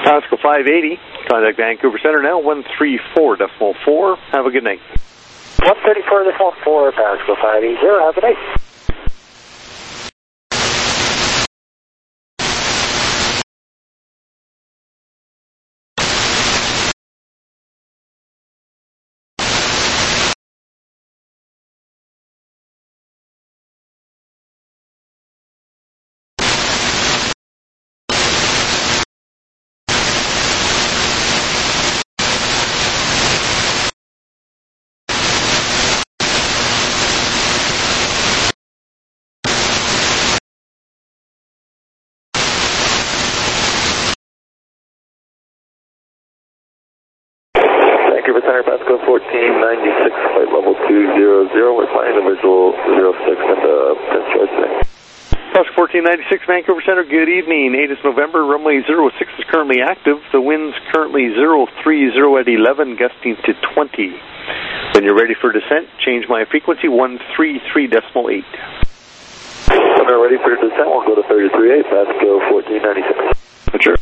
Pasco five eighty, contact Vancouver Center now, one three four decimal four. Have a good night. one thirty-four decimal four, Pasco five eighty, have a night. Vancouver Center, Pasco fourteen ninety-six, flight level two zero zero. We're flying the visual zero six and uh, Prince George today. Pasco fourteen ninety-six, Vancouver Center, good evening. eight is November, runway zero six is currently active. The wind's currently zero three zero at eleven, gusting to twenty. When you're ready for descent, change my frequency, one three three decimal eight. When we're ready for descent, we'll go to thirty-three eight, Pasco fourteen ninety-six. Sure.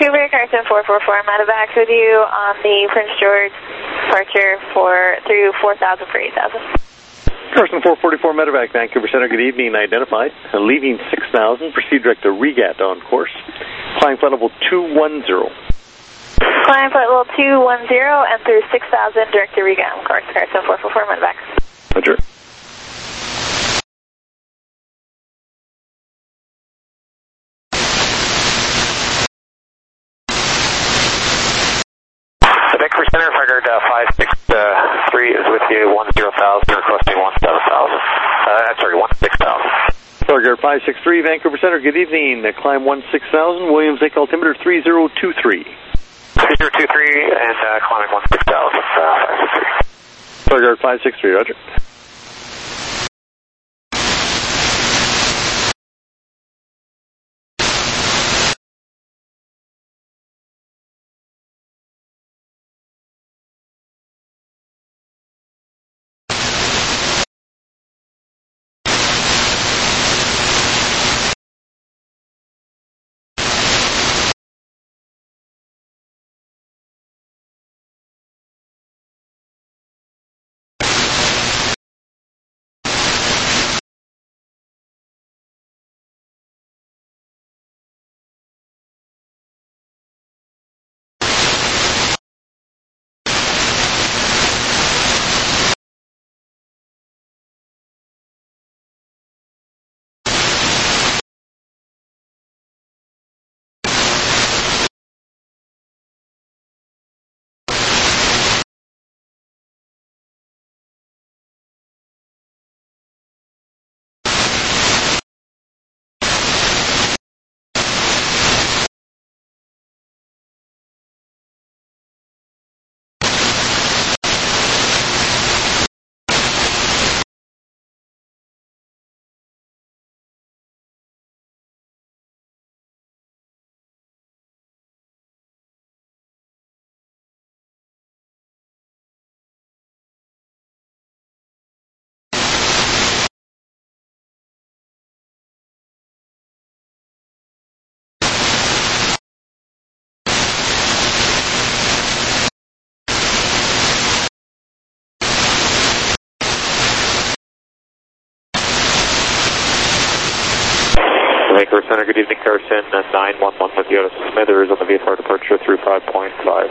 Vancouver, Carson four four four, medevac with you on the Prince George departure for through four thousand for eight thousand. Carson four forty-four, medevac, Vancouver Center, good evening, identified. Uh, leaving six thousand, proceed direct to Regat on course. Climb flight level two one zero. Climb flight level two one zero and through six thousand, direct to Regat on course. Carson four four four, medevac. Roger. Vancouver Center, Figured uh, five six three is with you, one zero thousand, requesting one seven thousand. Uh, sorry, one six thousand. Figured five six three, Vancouver Center, good evening. Uh, climb one six thousand, Williams Lake altimeter three zero two three. three zero two three and uh, climbing one six thousand, uh, five six three. Figured five six three, roger. Vancouver Center, good evening, Carson, uh, nine one one with you out of Smithers on the V F R departure through five point five.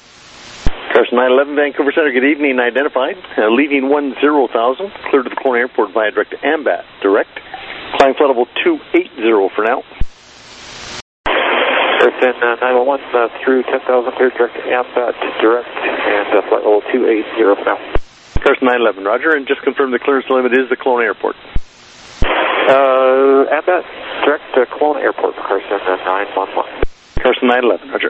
Carson nine eleven, Vancouver Center, good evening, identified. Uh, leaving one zero thousand, cleared to the Kelowna Airport via direct to Ambat, direct. Climb flight level two eight zero for now. Carson uh, nine one one uh, through ten thousand, cleared direct to Ambat, direct, and uh, flight level two eight zero for now. Carson nine eleven, roger, and just confirm the clearance limit is the Kelowna Airport. Uh, Ambat, direct to Kelowna Airport, Carson uh, nine one one. Carson nine eleven, roger.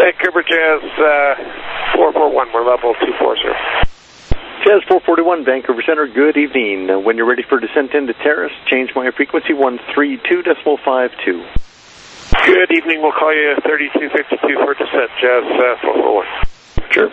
Vancouver Jazz uh, four four one, we're level two four zero. Jazz four forty-one, Vancouver Center, good evening. Uh, when you're ready for descent into Terrace, change my frequency one three two point five two. Good evening, we'll call you thirty-two fifty-two for descent, Jazz uh, four four one. Sure.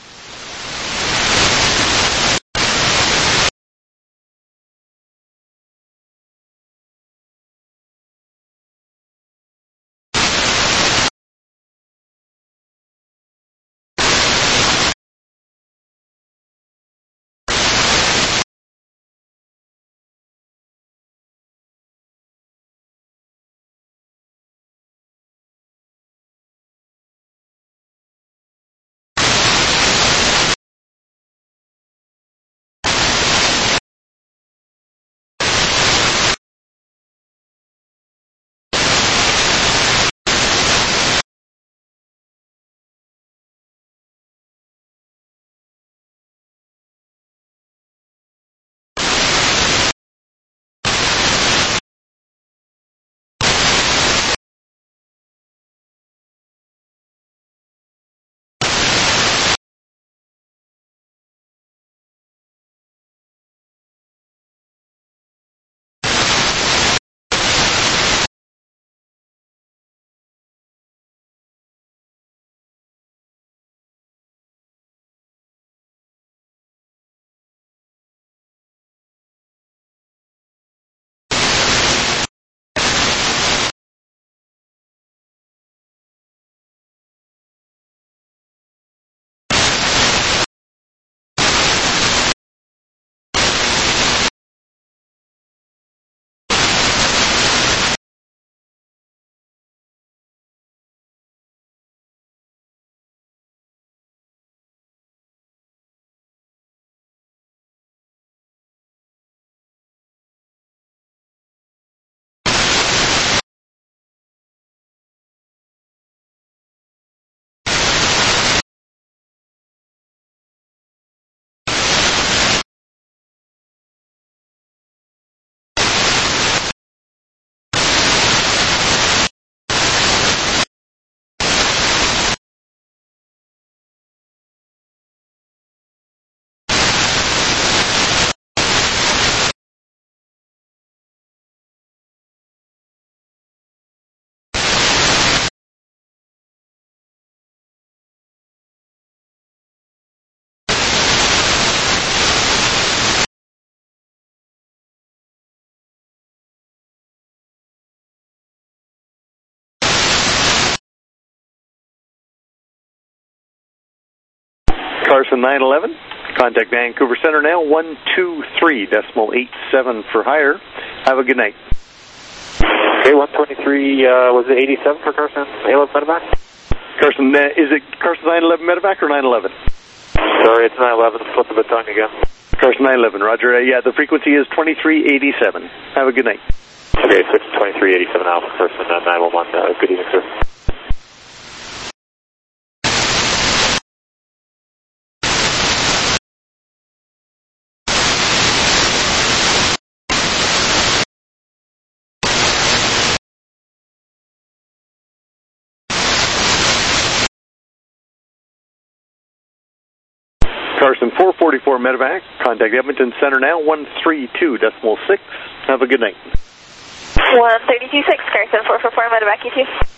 Carson nine eleven, contact Vancouver Center now, one two three point eight seven for higher. Have a good night. Okay, one twenty-three, uh, was it eighty-seven for Carson eleven medevac? Carson, uh, is it Carson nine eleven medevac or nine eleven? Sorry, it's nine eleven, flip of the tongue again. Carson nine eleven, roger. Uh, yeah, the frequency is twenty-three eighty-seven. Have a good night. Okay, switch to twenty-three eighty-seven Alpha, Carson uh, nine one one, uh, good evening, sir. Carson four forty-four medevac, contact Edmonton Center now, one three two point six. Have a good night. one thirty-two point six, Carson four forty-four medevac, you two.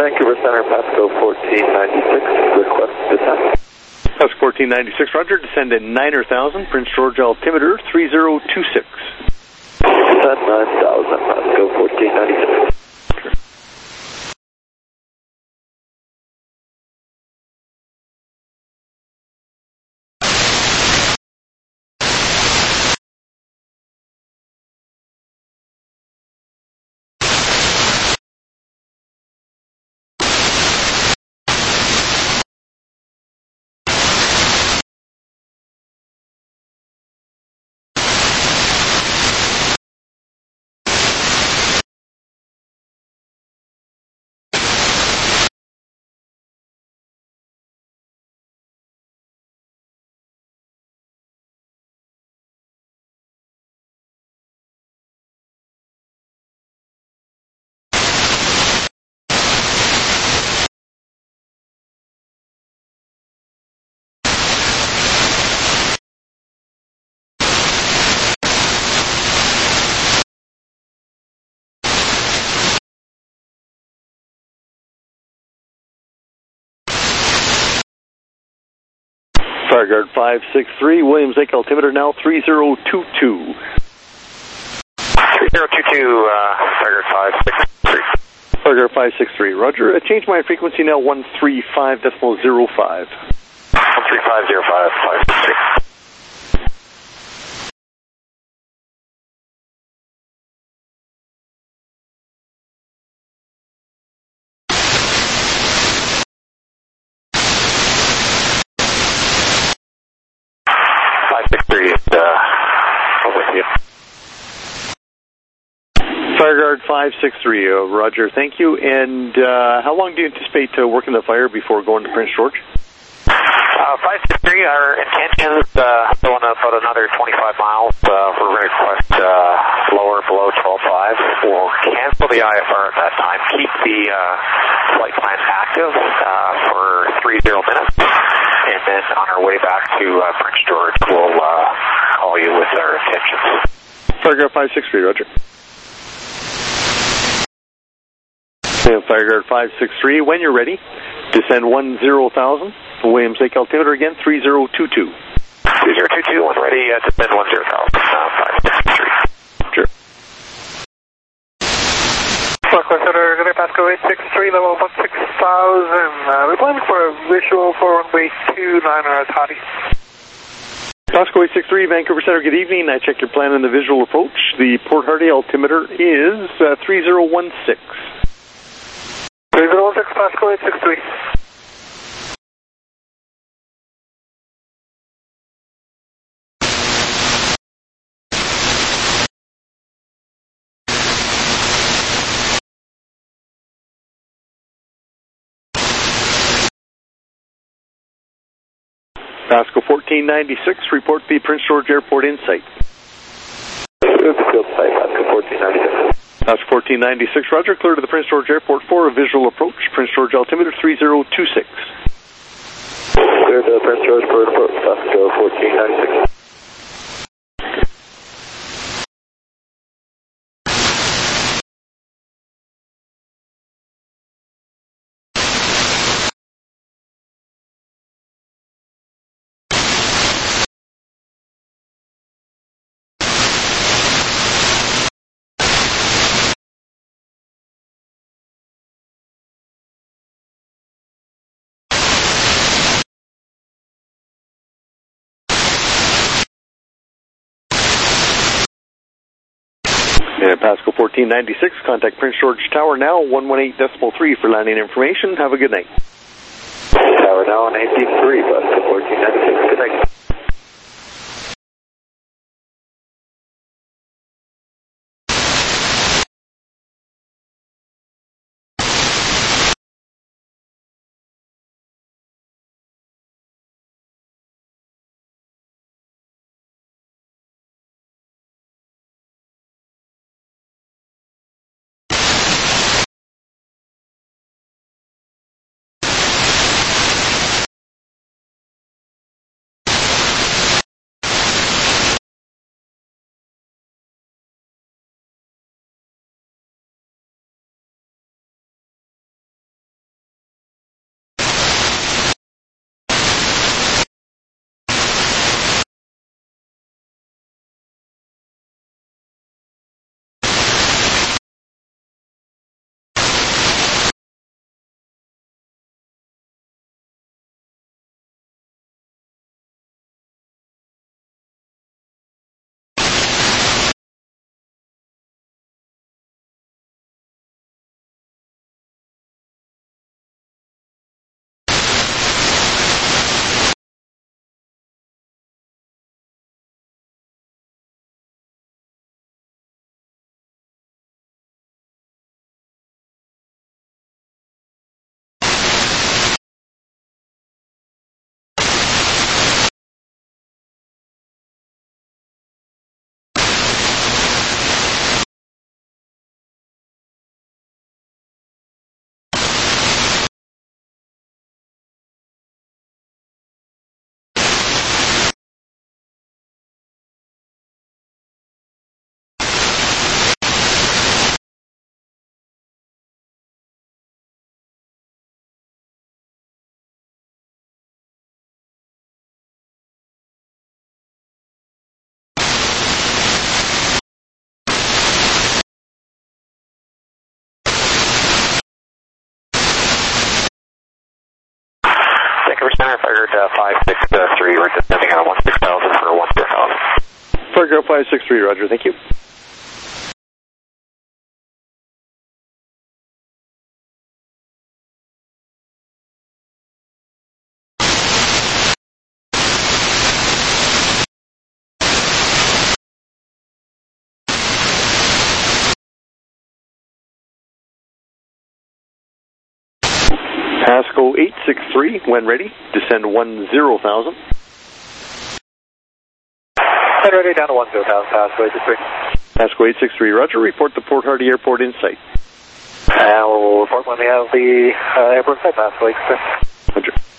Vancouver Center, Pasco fourteen ninety-six, request descent. Pasco fourteen ninety-six, roger, descend at nine thousand, Prince George altimeter three zero two six. Descend nine thousand, Pasco fourteen ninety-six. Fireguard five six three, Williams Lake altimeter now three zero two two. three zero two two, uh, Fireguard five six three. Fireguard five six three, roger. Uh, change my frequency now one three five decimal zero five. one three five zero five, five six three. Fireguard five six three, uh, roger, thank you. And uh, how long do you anticipate uh, working the fire before going to Prince George? Uh, five six three, our intention is uh, going about another twenty-five miles. Uh, we're going to request uh, lower below twelve five. We'll cancel the I F R at that time, keep the uh, flight plan active uh, for three zero minutes, and then on our way back to uh, Prince George, we'll uh, call you with our intentions. Fireguard five six three, roger. And Fireguard five six three, when you're ready, descend one zero thousand, Williams Lake altimeter again, three zero two two. three zero two two, when ready, uh, descend one zero thousand, uh, five six three. Sure. Southwest Center, Gunner Pasco eight six three, level one six thousand. Uh, we're planning for a visual for runway two nine or Toddy. Pasco eight six three, Vancouver Center, good evening. I checked your plan in the visual approach. The Port Hardy altimeter is uh, three zero one six. three zero one six, Pasco eight six three. Pasco fourteen ninety-six, report the Prince George Airport in sight. Field site, Pasco fourteen ninety-six. Pasco fourteen ninety-six, roger, clear to the Prince George Airport for a visual approach. Prince George altimeter three zero two six. Clear to the Prince George Airport, Pasco fourteen ninety-six. Yeah, Pasco fourteen ninety-six, contact Prince George Tower now, one one eight decimal three for landing information. Have a good night. Tower now on eighteen three, Pasco fourteen ninety-six. Good night. Vancouver Center, figured uh, five six three, we're descending on one six thousand for one zero thousand. Fire five six three, roger, thank you. Pasco eight six three, when ready, descend one zero thousand. Head ready down to one zero thousand, Pasco eight six three. Pasco eight six three, roger, report the Port Hardy Airport in sight. And we'll report when we have the uh, airport in sight, Pasco eight six three. Roger.